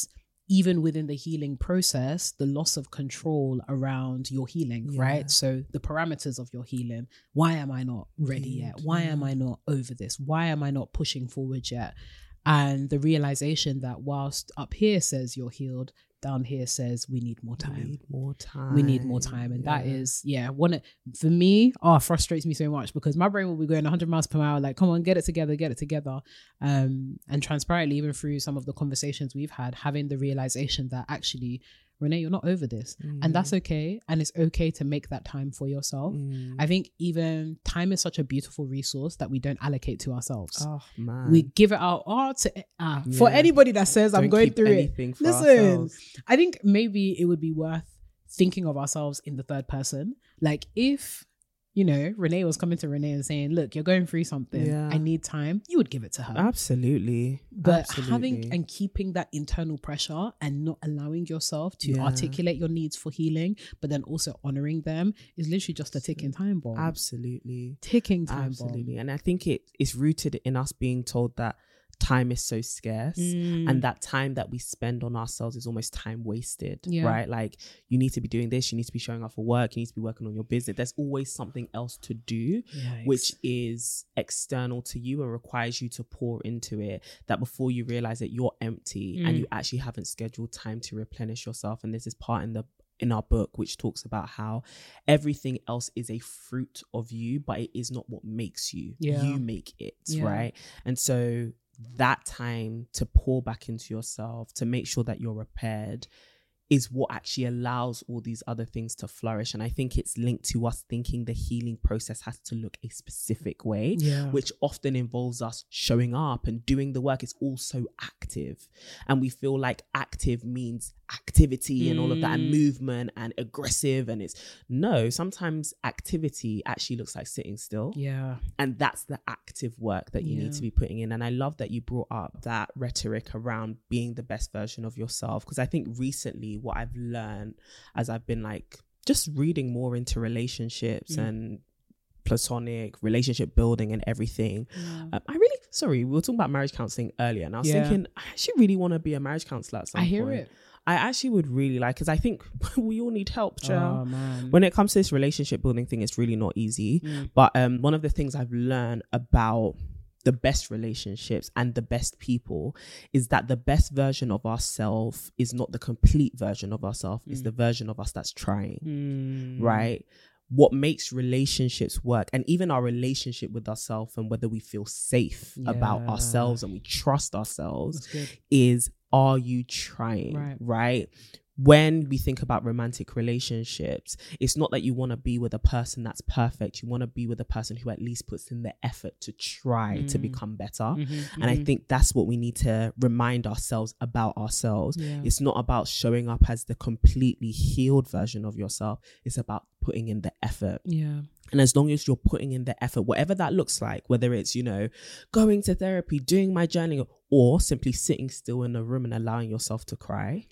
even within the healing process, the loss of control around your healing, yeah. right? So the parameters of your healing. Why am I not ready Indeed, yet? Why yeah. am I not over this? Why am I not pushing forward yet? And the realization that whilst up here says you're healed, down here says we need more time. We need more time. We need more time. And yeah. that is, yeah, one for me, oh, frustrates me so much because my brain will be going one hundred miles per hour, like, come on, get it together, get it together. Um, and transparently, even through some of the conversations we've had, having the realization that actually, Renee, you're not over this. Mm. And that's okay. And it's okay to make that time for yourself. Mm. I think even time is such a beautiful resource that we don't allocate to ourselves. Oh, man. We give it out oh, to, uh, yeah. for anybody that says don't I'm going through it. Listen, ourselves. I think maybe it would be worth thinking of ourselves in the third person. Like if, you know, Renee was coming to Renee and saying, look, you're going through something. Yeah. I need time. You would give it to her. Absolutely. But Absolutely. having and keeping that internal pressure and not allowing yourself to yeah. articulate your needs for healing, but then also honoring them is literally just a ticking time bomb. Absolutely. Ticking time Absolutely. bomb. Absolutely. And I think it is rooted in us being told that time is so scarce mm. and that time that we spend on ourselves is almost time wasted, yeah. right? Like you need to be doing this, you need to be showing up for work, you need to be working on your business. There's always something else to do, Yikes. which is external to you and requires you to pour into it, that before you realize that you're empty mm. and you actually haven't scheduled time to replenish yourself. And this is part in the in our book, which talks about how everything else is a fruit of you, but it is not what makes you. Yeah. You make it, yeah. right? And so that time to pour back into yourself, to make sure that you're repaired, is what actually allows all these other things to flourish. And I think it's linked to us thinking the healing process has to look a specific way, yeah. which often involves us showing up and doing the work. It's also active. And we feel like active means activity mm. and all of that and movement and aggressive. And it's no, sometimes activity actually looks like sitting still. Yeah. And that's the active work that you yeah. need to be putting in. And I love that you brought up that rhetoric around being the best version of yourself, because I think recently what I've learned as I've been like just reading more into relationships mm. and platonic relationship building and everything. Yeah. Um, I really, sorry, we were talking about marriage counseling earlier, and I was yeah. thinking, I actually really want to be a marriage counselor at some I point. hear it. I actually would really like, because I think we all need help, child. Oh, man. When it comes to this relationship building thing, it's really not easy. Mm. But um, one of the things I've learned about the best relationships and the best people is that the best version of ourselves is not the complete version of ourselves. Mm. It's the version of us that's trying, mm. right? What makes relationships work, and even our relationship with ourselves, and whether we feel safe yeah. about ourselves and we trust ourselves, is, are you trying, right? right? When we think about romantic relationships, it's not that you want to be with a person that's perfect. You want to be with a person who at least puts in the effort to try mm. to become better. Mm-hmm, and mm-hmm. I think that's what we need to remind ourselves about ourselves. Yeah. It's not about showing up as the completely healed version of yourself. It's about putting in the effort. Yeah. And as long as you're putting in the effort, whatever that looks like, whether it's, you know, going to therapy, doing my journaling, or simply sitting still in a room and allowing yourself to cry,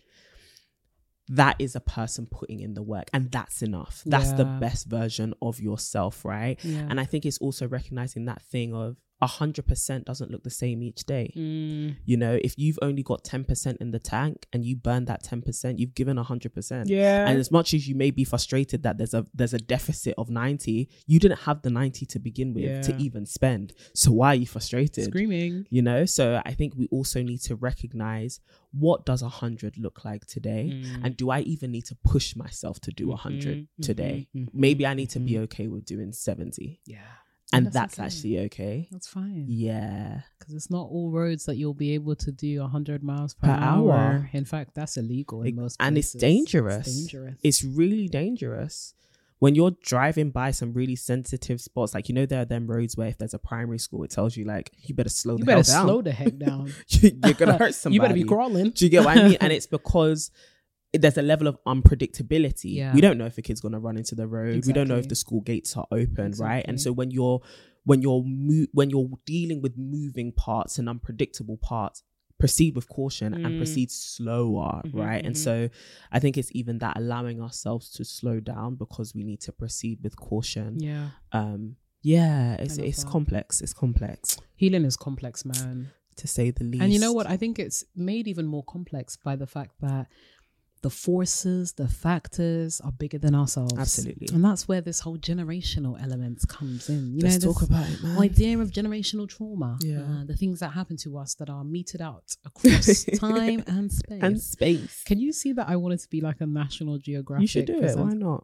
that is a person putting in the work, and that's enough. That's yeah. the best version of yourself, right? Yeah. And I think it's also recognizing that thing of one hundred percent doesn't look the same each day. Mm. You know, if you've only got ten percent in the tank and you burn that ten percent, you've given one hundred percent. Yeah. And as much as you may be frustrated that there's a there's a deficit of ninety, you didn't have the ninety to begin with yeah. to even spend. So why are you frustrated? Screaming. You know, so I think we also need to recognize, what does one hundred look like today? Mm. And do I even need to push myself to do one hundred mm-hmm, today? Mm-hmm, Maybe I need mm-hmm. to be okay with doing seventy. Yeah. And that's, that's okay. actually okay. That's fine. Yeah. Because it's not all roads that you'll be able to do one hundred miles per, per hour. hour. In fact, that's illegal in it, most places. And it's dangerous. It's dangerous. It's really dangerous. When you're driving by some really sensitive spots, like, you know, there are them roads where if there's a primary school, it tells you, like, you better slow you the hell down. You better slow the heck down. You're going to hurt somebody. You better be crawling. Do you get what I mean? And it's because there's a level of unpredictability. Yeah. We don't know if a kid's going to run into the road. Exactly. We don't know if the school gates are open, Exactly. right? And so when you're when you're mo- when you're dealing with moving parts and unpredictable parts, proceed with caution mm. and proceed slower, mm-hmm, right? Mm-hmm. And so I think it's even that, allowing ourselves to slow down because we need to proceed with caution. Yeah. Um. Yeah. It's it's that. complex. It's complex. Healing is complex, man. to say the least. And you know what? I think it's made even more complex by the fact that the forces, the factors are bigger than ourselves. Absolutely. And that's where this whole generational element comes in. You Let's know, talk about it, man. Idea of generational trauma. Yeah. Uh, the things that happen to us that are meted out across time and space. And space. Can you see that I wanted to be like a National Geographic? You should do it. present? Why not?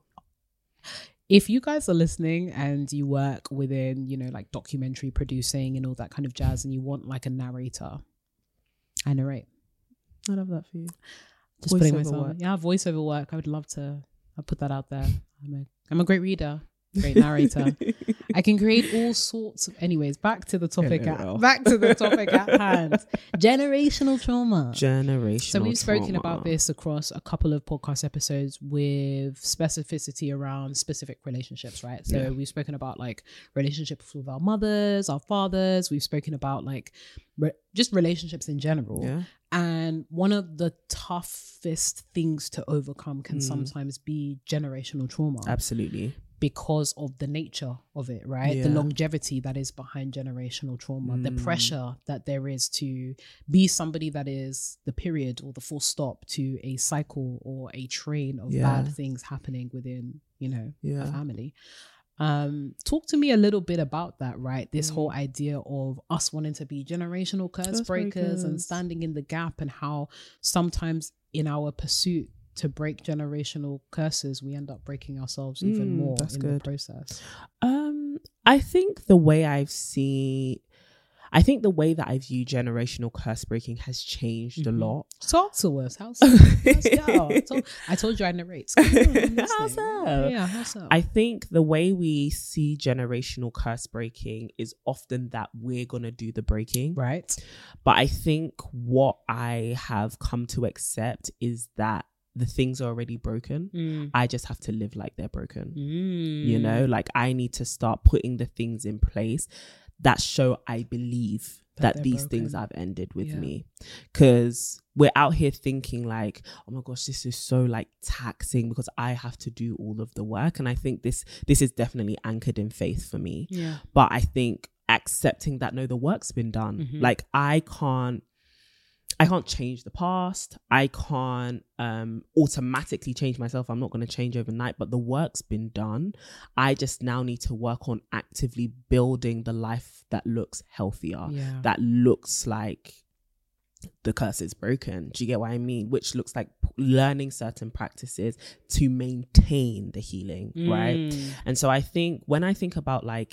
If you guys are listening and you work within, you know, like documentary producing and all that kind of jazz, and you want like a narrator, I narrate. I love that for you. Just Voice putting over myself, work. yeah, voiceover work. I would love to. I'll put that out there. I'm a, I'm a great reader, great narrator. I can create all sorts of. Anyways, back to the topic. Hello. At, back to the topic at hand. Generational trauma. Generational So we've spoken trauma. about this across a couple of podcast episodes with specificity around specific relationships, right? So Yeah. we've spoken about like relationships with our mothers, our fathers. We've spoken about like re- just relationships in general. Yeah. And one of the toughest things to overcome can Mm. sometimes be generational trauma Absolutely. because of the nature of it, right? The Yeah. longevity that is behind generational trauma, the Mm. pressure that there is to be somebody that is the period or the full stop to a cycle or a train of Yeah. bad things happening within, you know, a Yeah. family. Um, talk to me a little bit about that, right? This Mm. whole idea of us wanting to be generational curse, Curse breakers and breakers. standing in the gap, and how sometimes in our pursuit to break generational curses, we end up breaking ourselves even Mm, more that's in the good. process. Um, I think the way I've seen, I think the way that I view generational curse breaking has changed Mhm. a lot. Talk to us. How's Let's go. I told, I told you I narrate. Come on, I'm listening. How's up? Yeah, yeah, how's up? I think the way we see generational curse breaking is often that we're going to do the breaking. right. But I think what I have come to accept is that the things are already broken. Mm. I just have to live like they're broken. Mm. You know, like I need to start putting the things in place that show I believe That that, they're these broken. things have ended with Yeah. me. Because we're out here thinking like, oh my gosh, this is so like taxing because I have to do all of the work. And I think this this is definitely anchored in faith for me. Yeah. But I think accepting that no, the work's been done. Mhm. Like I can't I can't change the past. I can't um, automatically change myself. I'm not going to change overnight, but the work's been done. I just now need to work on actively building the life that looks healthier, Yeah. that looks like the curse is broken. Do you get what I mean? Which looks like p- learning certain practices to maintain the healing, right? Mm. And so I think when I think about like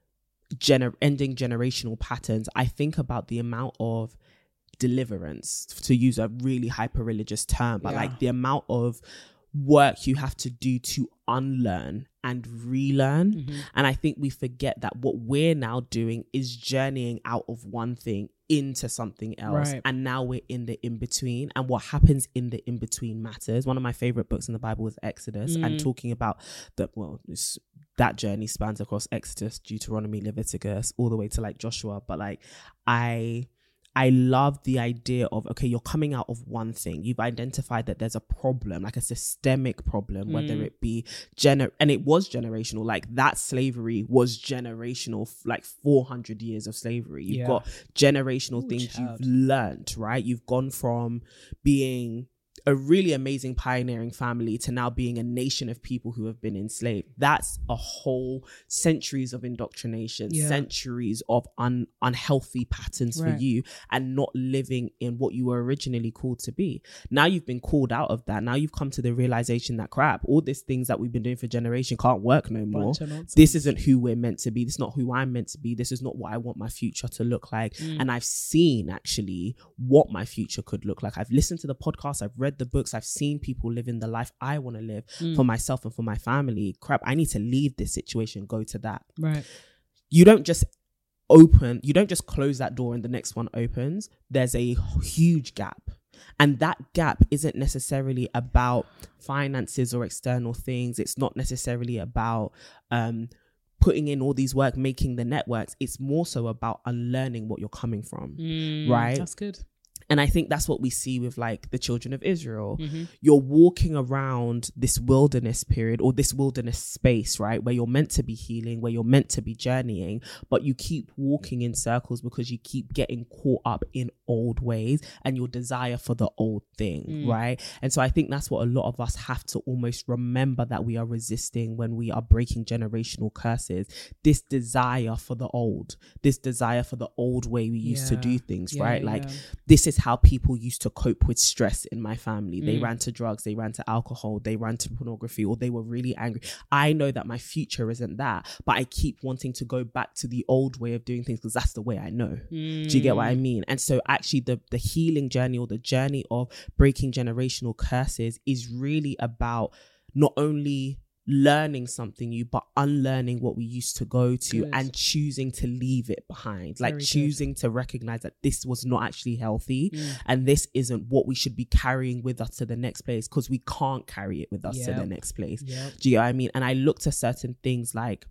gener- ending generational patterns, I think about the amount of deliverance, to use a really hyper religious term, but Yeah. like the amount of work you have to do to unlearn and relearn. Mhm. And I think we forget that what we're now doing is journeying out of one thing into something else. Right. And now we're in the in-between. And what happens in the in-between matters. One of my favorite books in the Bible is Exodus, Mm. and talking about the, well, this, that journey spans across Exodus, Deuteronomy, Leviticus, all the way to like Joshua. But like, I... I love the idea of, okay, you're coming out of one thing. You've identified that there's a problem, like a systemic problem, whether Mm. it be gener, and it was generational. Like that slavery was generational, f- like four hundred years of slavery. You've Yeah. got generational Ooh, things child. you've learned, right? You've gone from being a really amazing pioneering family to now being a nation of people who have been enslaved. That's a whole centuries of indoctrination, Yeah. centuries of un- unhealthy patterns Right. for you, and not living in what you were originally called to be. Now you've been called out of that. Now you've come to the realization that crap, all these things that we've been doing for generation can't work no more. Bunch of nonsense. This isn't who we're meant to be. This is not who I'm meant to be. This is not what I want my future to look like. Mm. And I've seen actually what my future could look like. I've listened to the podcast. I've read the books. I've seen people living the life I want to live Mm. for myself and for my family. Crap, I need to leave this situation, go to that. Right. You don't just open, you don't just close that door and the next one opens. There's a huge gap. And that gap isn't necessarily about finances or external things. It's not necessarily about um, putting in all these work, making the networks. It's more so about unlearning what you're coming from, Mm, right? That's good. And I think that's what we see with like the children of Israel. Mm-hmm. You're walking around this wilderness period or this wilderness space, right? Where you're meant to be healing, where you're meant to be journeying, but you keep walking in circles because you keep getting caught up in old ways and your desire for the old thing, mm. right? And so I think that's what a lot of us have to almost remember that we are resisting when we are breaking generational curses. This desire for the old, this desire for the old way we used Yeah. to do things, Yeah, right? Like yeah. this is how people used to cope with stress in my family. They Mm. ran to drugs, they ran to alcohol, they ran to pornography, or they were really angry. I know that my future isn't that, but I keep wanting to go back to the old way of doing things because that's the way I know. Mm. Do you get what I mean? And so actually the, the healing journey or the journey of breaking generational curses is really about not only learning something new but unlearning what we used to go to. Good. And choosing to leave it behind, like Very choosing good. To recognize that this was not actually healthy mm. and this isn't what we should be carrying with us to the next place, because we can't carry it with us yep. to the next place. Yep. Do you know what I mean? And I looked at certain things like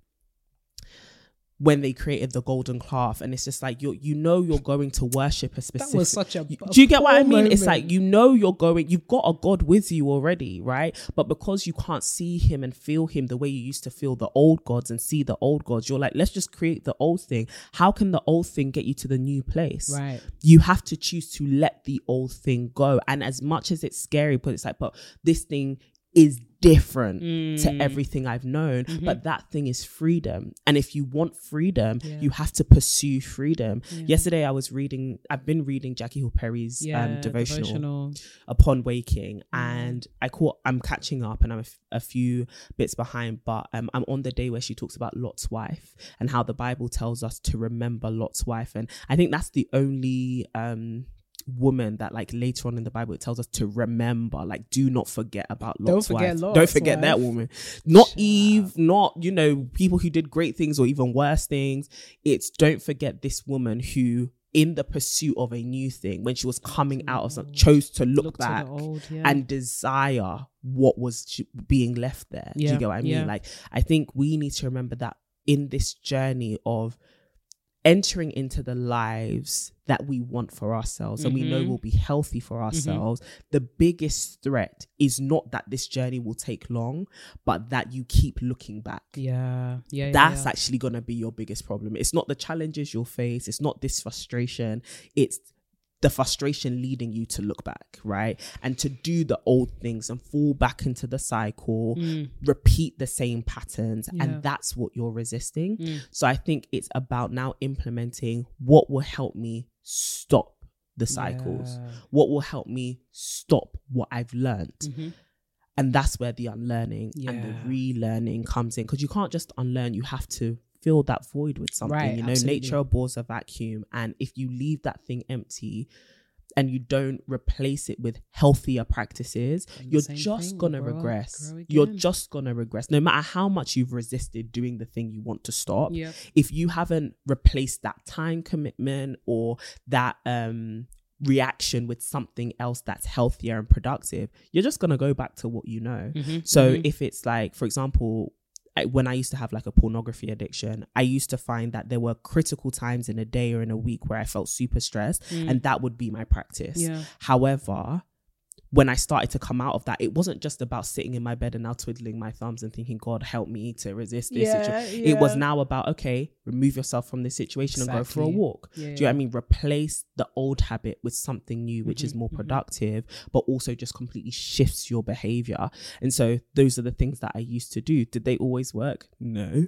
when they created the golden calf, and it's just like, you you know you're going to worship a specific... That was such a... a do you get what I mean? Moment. It's like, you know you're going... You've got a God with you already, right? But because you can't see him and feel him the way you used to feel the old gods and see the old gods, you're like, let's just create the old thing. How can the old thing get you to the new place? Right. You have to choose to let the old thing go. And as much as it's scary, but it's like, but this thing is different mm. to everything I've known, mm-hmm. but that thing is freedom. And if you want freedom, yeah. you have to pursue freedom. Yeah. Yesterday I was reading, I've been reading Jackie Hill Perry's yeah, um, devotional, devotional Upon Waking, mm. and I caught, I'm catching up and I'm a, f- a few bits behind, but um, I'm on the day where she talks about Lot's wife and how the Bible tells us to remember Lot's wife. And I think that's the only um woman that like later on in the Bible it tells us to remember, like, do not forget about Lot's Don't forget wife. Lot's Don't forget wife. that woman. Not Shut Eve, up. Not, you know, people who did great things or even worse things. It's don't forget this woman who, in the pursuit of a new thing, when she was coming out of something, chose to look, look back to old, yeah. and desire what was being left there. Yeah. Do you get what I mean? Yeah. Like, I think we need to remember that in this journey of entering into the lives that we want for ourselves, mm-hmm. and we know will be healthy for ourselves, mm-hmm. the biggest threat is not that this journey will take long, but that you keep looking back. Yeah, yeah. That's yeah. actually going to be your biggest problem. It's not the challenges you'll face. It's not this frustration. It's the frustration leading you to look back, right? And to do the old things and fall back into the cycle, mm. repeat the same patterns. Yeah. And that's what you're resisting. Mm. So I think it's about now implementing what will help me stop the cycles, yeah. what will help me stop what I've learned. Mm-hmm. And that's where the unlearning yeah. and the relearning comes in. Because you can't just unlearn, you have to fill that void with something. Right, you know, absolutely. Nature abhors a vacuum, and if you leave that thing empty and you don't replace it with healthier practices, you're just thing, gonna regress. You're just gonna regress. No matter how much you've resisted doing the thing you want to stop, yep. if you haven't replaced that time commitment or that um reaction with something else that's healthier and productive, you're just gonna go back to what you know. Mm-hmm, so mm-hmm. if it's like, for example, I, when I used to have like a pornography addiction, I used to find that there were critical times in a day or in a week where I felt super stressed, mm. and that would be my practice. Yeah. However, when I started to come out of that, it wasn't just about sitting in my bed and now twiddling my thumbs and thinking, God, help me to resist this yeah, situation. Yeah. It was now about, okay, remove yourself from this situation exactly. and go for a walk. Yeah, Do you yeah. know what I mean? Replace the old habit with something new, which mm-hmm, is more productive, mm-hmm. but also just completely shifts your behavior. And so those are the things that I used to do. Did they always work? No.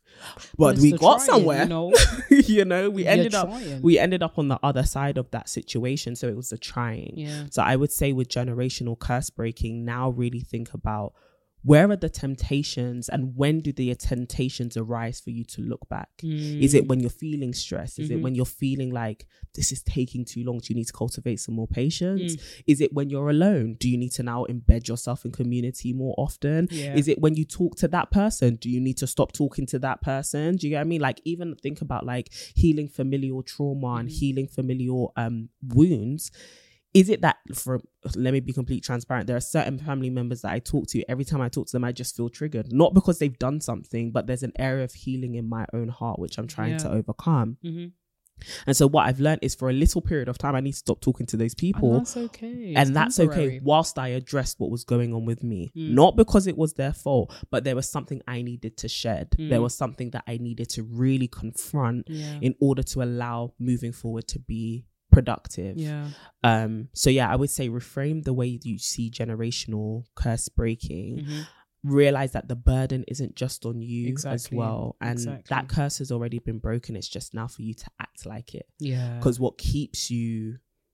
But we got trying, somewhere, you know, you know we You're ended up trying. we ended up on the other side of that situation. So it was the trying. Yeah. So I would say with generational curse breaking, now really think about, where are the temptations and when do the temptations arise for you to look back? Mm. Is it when you're feeling stressed? Is mm-hmm. it when you're feeling like this is taking too long? Do you need to cultivate some more patience? Mm. Is it when you're alone? Do you need to now embed yourself in community more often? Yeah. Is it when you talk to that person? Do you need to stop talking to that person? Do you get what I mean? Like, even think about like healing familial trauma mm. and healing familial um, wounds. Is it that, for let me be completely transparent, there are certain family members that I talk to, every time I talk to them, I just feel triggered. Not because they've done something, but there's an area of healing in my own heart, which I'm trying yeah. to overcome. Mm-hmm. And so what I've learned is for a little period of time, I need to stop talking to those people. And that's okay. And It's that's temporary. okay whilst I addressed what was going on with me. Mm. Not because it was their fault, but there was something I needed to shed. Mm. There was something that I needed to really confront Yeah. in order to allow moving forward to be productive. Yeah. Um. So yeah, I would say reframe the way you see generational curse breaking. Mhm. Realize that the burden isn't just on you as Exactly. well, and Exactly. that curse has already been broken. It's just now for you to act like it. Yeah. Because what keeps you,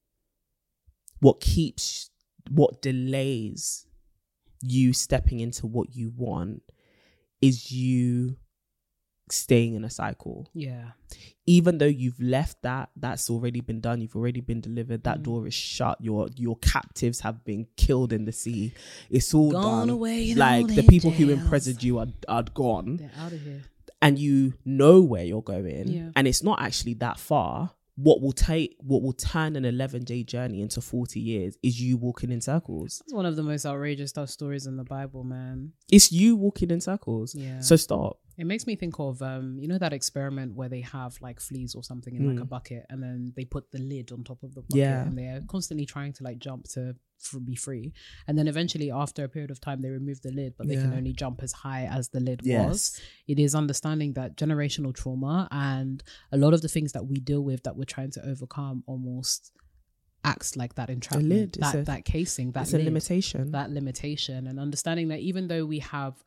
what keeps, what delays you stepping into what you want is you staying in a cycle. Yeah. Even though you've left that, that's already been done. You've already been delivered. That Mm. door is shut. Your your captives have been killed in the sea. It's all Gone done. away in Like all the their people who tales. imprisoned you are are gone, They're out of here. and you know where you're going. Yeah. And it's not actually that far. What will take, what will turn an eleven day journey into forty years is you walking in circles. It's one of the most outrageous stuff stories in the Bible, man. It's you walking in circles. Yeah. So stop. It makes me think of, um, you know, that experiment where they have like fleas or something in like Mm. a bucket, and then they put the lid on top of the bucket, Yeah. and they're constantly trying to like jump to f- be free. And then eventually, after a period of time, they remove the lid, but they can Yeah. only jump as high as the lid was. Yes. It is understanding that generational trauma and a lot of the things that we deal with that we're trying to overcome almost acts like that entrapment, lid, it's that a- that casing, that It's a lid, limitation. that limitation, and understanding that even though we have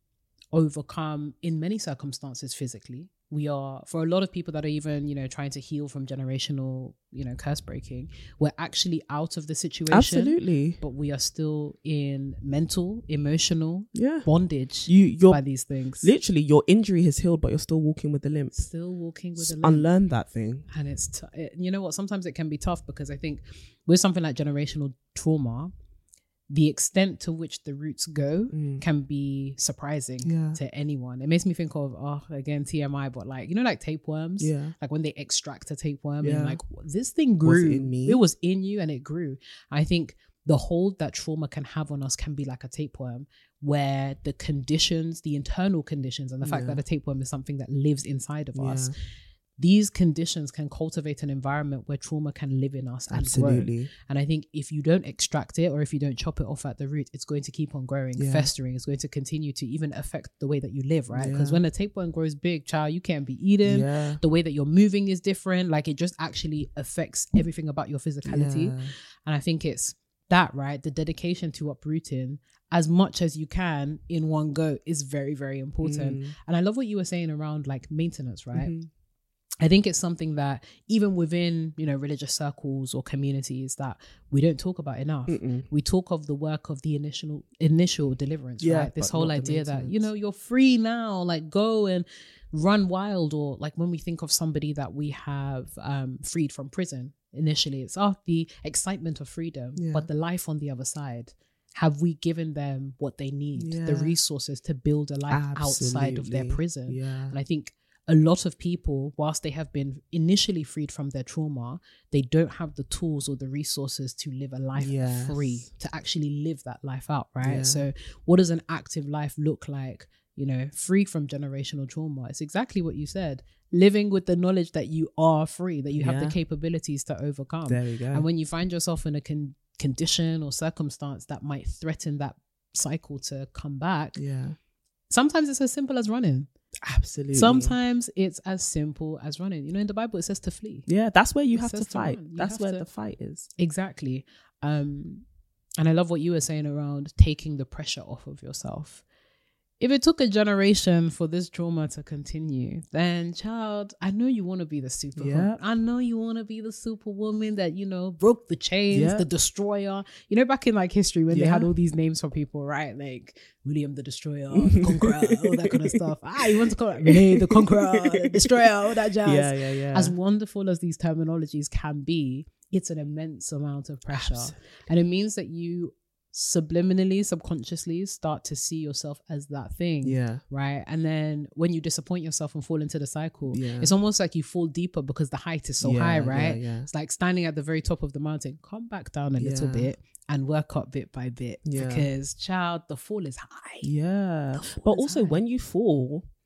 overcome in many circumstances physically, we are, for a lot of people that are even, you know, trying to heal from generational, you know, curse breaking, we're actually out of the situation. Absolutely. But we are still in mental, emotional Yeah. bondage You you're by these things. literally, your injury has healed, but you're still walking with the limp. Still walking with a limp. Unlearn that thing. And it's, t- it, you know what, sometimes it can be tough because I think with something like generational trauma, the extent to which the roots go Mm. can be surprising Yeah. to anyone. It makes me think of, oh, again, T M I, but like, you know, like tapeworms? Yeah. Like when they extract a tapeworm Yeah. and like, this thing grew. Was it in me? It was in you and it grew. I think the hold that trauma can have on us can be like a tapeworm, where the conditions, the internal conditions, and the fact Yeah. that a tapeworm is something that lives inside of us, Yeah. these conditions can cultivate an environment where trauma can live in us and Absolutely. grow. And I think if you don't extract it or if you don't chop it off at the root, it's going to keep on growing, Yeah. festering. It's going to continue to even affect the way that you live, right? Because Yeah. when a tapeworm grows big, child, you can't be eating. Yeah. The way that you're moving is different. Like it just actually affects everything about your physicality. Yeah. And I think it's that, right? The dedication to uprooting as much as you can in one go is very, very important. Mm. And I love what you were saying around like maintenance, right? Mhm. I think it's something that even within, you know, religious circles or communities that we don't talk about enough. Mm-mm. We talk of the work of the initial initial deliverance, Yeah, right? This but whole not the idea that, you maintenance. know, you're free now, like go and run wild. Or like when we think of somebody that we have um, freed from prison, initially it's oh, the excitement of freedom, Yeah. but the life on the other side. Have we given them what they need, the Yeah. resources to build a life outside of their Absolutely. prison? Yeah. And I think a lot of people, whilst they have been initially freed from their trauma, they don't have the tools or the resources to live a life Yes. free, to actually live that life out, right? Yeah. So what does an active life look like, you know, free from generational trauma? It's exactly what you said. Living with the knowledge that you are free, that you have Yeah. the capabilities to overcome. There we go. And when you find yourself in a con- condition or circumstance that might threaten that cycle to come back, Yeah. sometimes it's as simple as running. Absolutely. Sometimes it's as simple as running. You know, in the Bible, it says to flee. Yeah, that's where you It have to says to fight. run. You That's have where to- the fight is. Exactly. Um, and I love what you were saying around taking the pressure off of yourself. If it took a generation for this trauma to continue, then child, I know you want to be the super. Yeah. I know you want to be the superwoman that, you know, broke the chains, Yeah. the destroyer. You know, back in like history when they had Yeah. all these names for people, right? Like William the Destroyer, the Conqueror, all that kind of stuff. Ah, you want to call it Renee the Conqueror, the Destroyer, all that jazz. Yeah, yeah, yeah. As wonderful as these terminologies can be, it's an immense amount of pressure. Absolutely. And it means that you subliminally, subconsciously start to see yourself as that thing. Yeah. Right. And then when you disappoint yourself and fall into the cycle, Yeah. it's almost like you fall deeper because the height is so Yeah, high, yeah, right? yeah. It's like standing at the very top of the mountain. Come back down a little Yeah. bit and work up bit by bit. Yeah. Because child, the fall is high. Yeah. fall But is also high. when you fall,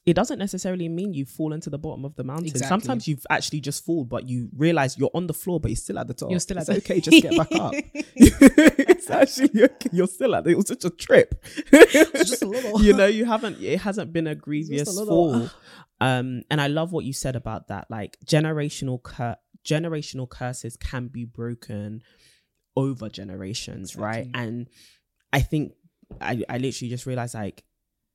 it doesn't necessarily mean you've fallen to the bottom of the mountain. Exactly. Sometimes you've actually just fallen, but you realize you're on the floor, but you're still at the top. You're still at it's the- okay, just get back up. It's actually okay. You're still at it. It was such a trip. It's just a little. You know, you haven't, it hasn't been a grievous Just a little. fall. Um, and I love what you said about that. Like generational cur- generational curses can be broken over generations, Exactly. right? And I think I, I literally just realized like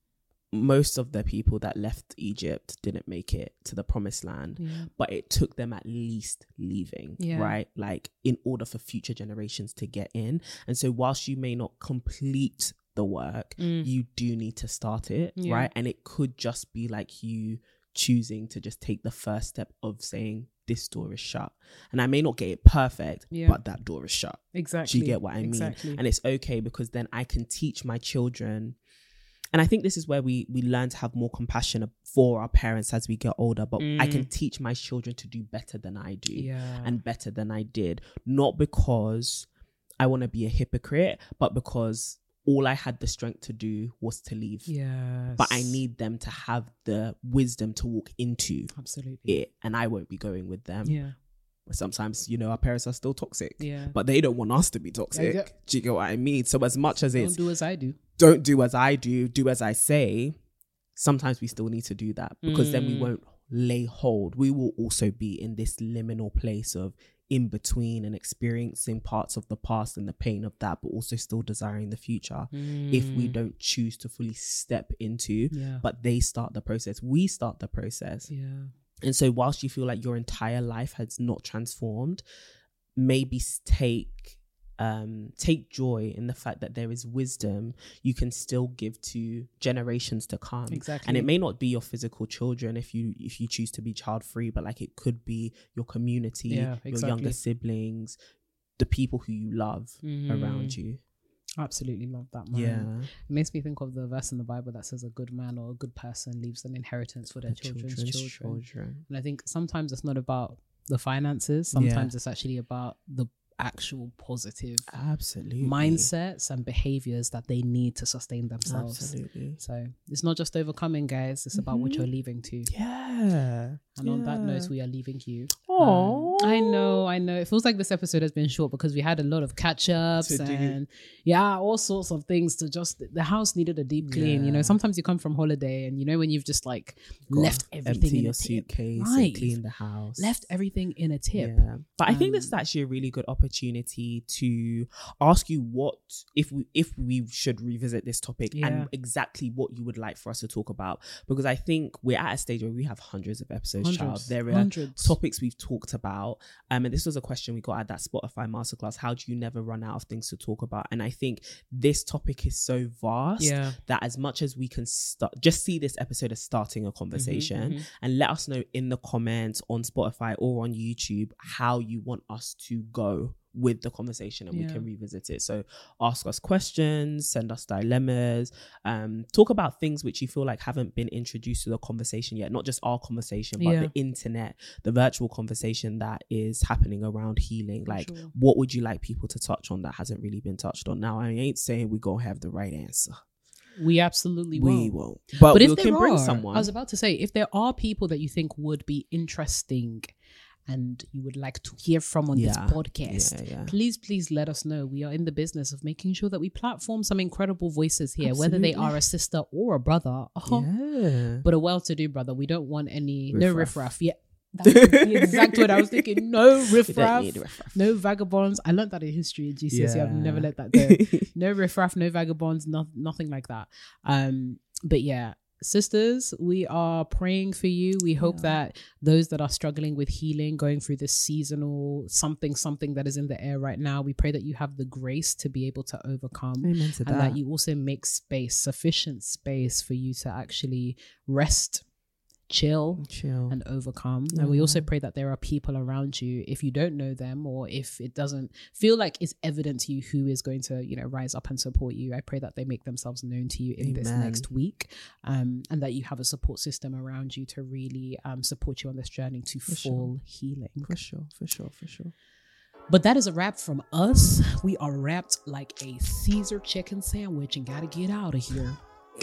most of the people that left Egypt didn't make it to the promised land, Yeah. but it took them at least leaving, Yeah. right? Like in order for future generations to get in. And so whilst you may not complete the work, Mm. you do need to start it, Yeah. right? And it could just be like you choosing to just take the first step of saying, this door is shut. And I may not get it perfect, Yeah. but that door is shut. Exactly. Do you get what I mean? Exactly. And it's okay because then I can teach my children. And I think this is where we we learn to have more compassion for our parents as we get older. But I can teach my children to do better than I do, Yeah. and better than I did. Not because I want to be a hypocrite, but because all I had the strength to do was to leave. Yes. But I need them to have the wisdom to walk into Absolutely. it, and I won't be going with them. Yeah. Sometimes, you know, our parents are still toxic, Yeah. but they don't want us to be toxic. Yeah. Do you get what I mean? So as much as Don't it's do as I do. don't do as I do, do as I say, sometimes we still need to do that because then we Mm. won't lay hold. We will also be in this liminal place of in between and experiencing parts of the past and the pain of that, but also still desiring the future if we don't choose to fully step into. Yeah. But they start the process. We start the process. Yeah. And so whilst you feel like your entire life has not transformed, maybe s- take um take joy in the fact that there is wisdom you can still give to generations to come. Exactly. And it may not be your physical children if you if you choose to be child free, but like it could be your community, Yeah, your exactly. younger siblings, the people who you love Mhm. around you. Absolutely love that, man. Yeah. It makes me think of the verse in the Bible that says a good man or a good person leaves an inheritance for their The children's, children's children. children. And I think sometimes it's not about the finances. Sometimes it's actually about the actual positive Absolutely. mindsets and behaviors that they need to sustain themselves. Absolutely. So it's not just overcoming, guys. It's about what you're leaving to. Yeah. And on that Yeah. note, we are leaving you. Aww. Um, I know, I know. It feels like this episode has been short because we had a lot of catch ups To do. and yeah, all sorts of things to just, the house needed a deep clean. You know, Yeah. sometimes you come from holiday and you know, when you've just like Gotta left everything empty in your a tip. suitcase Right. and clean the house. Left everything in a tip. Yeah. But I think this is Um, actually a really good opportunity to ask you what if we if we should revisit this topic Yeah. and exactly what you would like for us to talk about, because I think we're at a stage where we have hundreds of episodes. Child. Hundreds. There are Hundreds. topics we've talked about, um, and this was a question we got at that Spotify masterclass. How do you never run out of things to talk about? And I think this topic is so vast Yeah. that as much as we can start, just see this episode as starting a conversation, mhm. and let us know in the comments on Spotify or on YouTube how you want us to go with the conversation, and Yeah. we can revisit it. So ask us questions, send us dilemmas, um, talk about things which you feel like haven't been introduced to the conversation yet, not just our conversation, but Yeah. the internet, the virtual conversation that is happening around healing. For Like, sure. what would you like people to touch on that hasn't really been touched on? Now, I ain't saying we're going to have the right answer. We absolutely We won't. won't. But, But if we there can bring are, someone. I was about to say, if there are people that you think would be interesting and you would like to hear from on this Yeah. podcast, Yeah, yeah. please, please let us know. We are in the business of making sure that we platform some incredible voices here, whether they Absolutely. are a sister or a brother, oh, Yeah. but a well-to-do brother. We don't want any, no Riffraff. riffraff. Yeah, that's the exact word I was thinking. No We don't riffraff, need riffraff. no vagabonds. I learned that in history at G C S E. I've Yeah. never let that go. No riffraff, no vagabonds, no, nothing like that. Um, but yeah, sisters, we are praying for you. We hope that those that are struggling with healing, going through this seasonal something, something that is in the air right now, we pray that you have the grace to be able to overcome. Amen to And that. that you also make space, sufficient space for you to actually rest, chill, Chill. and overcome. And we also pray that there are people around you, if you don't know them or if it doesn't feel like it's evident to you who is going to, you know, rise up and support you, I pray that they make themselves known to you in this Amen. next week, um, and that you have a support system around you to really um, support you on this journey to For full sure. healing. For sure, for sure, for sure. But that is a wrap from us. We are wrapped like a Caesar chicken sandwich and gotta get out of here.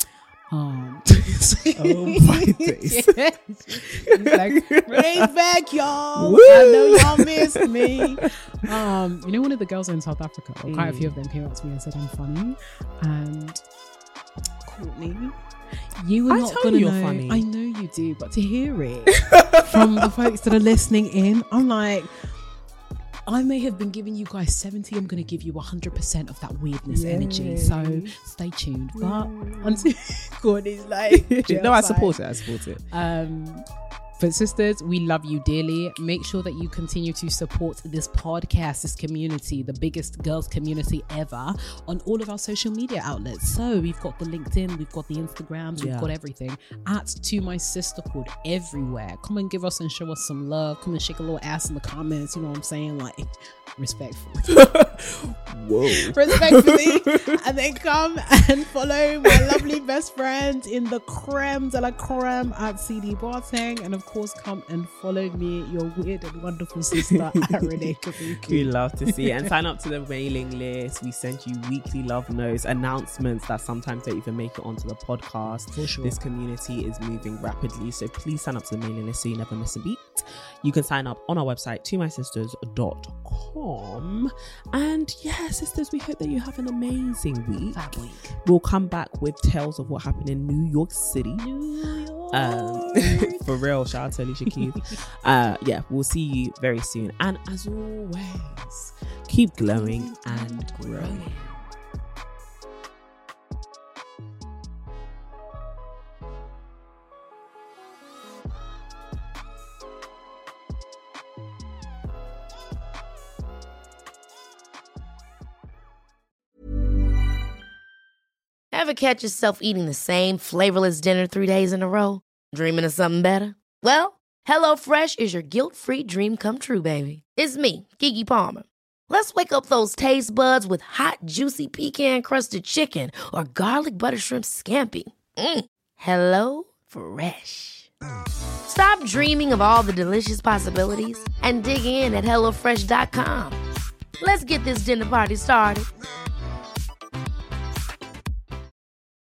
Um, Oh my days. like, raise back, y'all. Woo! I know y'all missed me. Um, you know, one of the girls in South Africa, or quite a few of them came up to me and said I'm funny. And Courtney, you are I not tell gonna you you're know. funny. I know you do, but to hear it from the folks that are listening in, I'm like, I may have been giving you guys seventy. I'm going to give you one hundred percent of that weirdness Yay. energy. So stay tuned. But until Courtney's like, No, I just support like, it. I support it. Um, but sisters, we love you dearly. Make sure that you continue to support this podcast, this community, the biggest girls community ever, on all of our social media outlets. So we've got the LinkedIn, we've got the Instagrams, we've Yeah. got everything at To My Sisterhood everywhere. Come and give us and show us some love. Come and shake a little ass in the comments. You know what I'm saying? Like, respectfully. Whoa. Respectfully. And then come and follow my lovely best friend in the creme de la creme at C D Boateng. And of course, come and follow me, your weird and wonderful sister at Renee Kabuki. We love to see it. And sign up to the mailing list. We send you weekly love notes, announcements that sometimes don't even make it onto the podcast. For sure. This community is moving rapidly, so please sign up to the mailing list so you never miss a beat. You can sign up on our website, to my sisters dot com. And yeah, sisters, we hope that you have an amazing week. That week. We'll come back with tales of what happened in New York City. New York. Um, for real, shout out to Alicia Keys. Uh, yeah, we'll see you very soon. And as always, keep glowing and growing. Ever catch yourself eating the same flavorless dinner three days in a row? Dreaming of something better? Well, HelloFresh is your guilt-free dream come true, baby. It's me, Keke Palmer. Let's wake up those taste buds with hot, juicy pecan-crusted chicken or garlic butter shrimp scampi. Mm. Hello Fresh. Stop dreaming of all the delicious possibilities and dig in at hello fresh dot com. Let's get this dinner party started.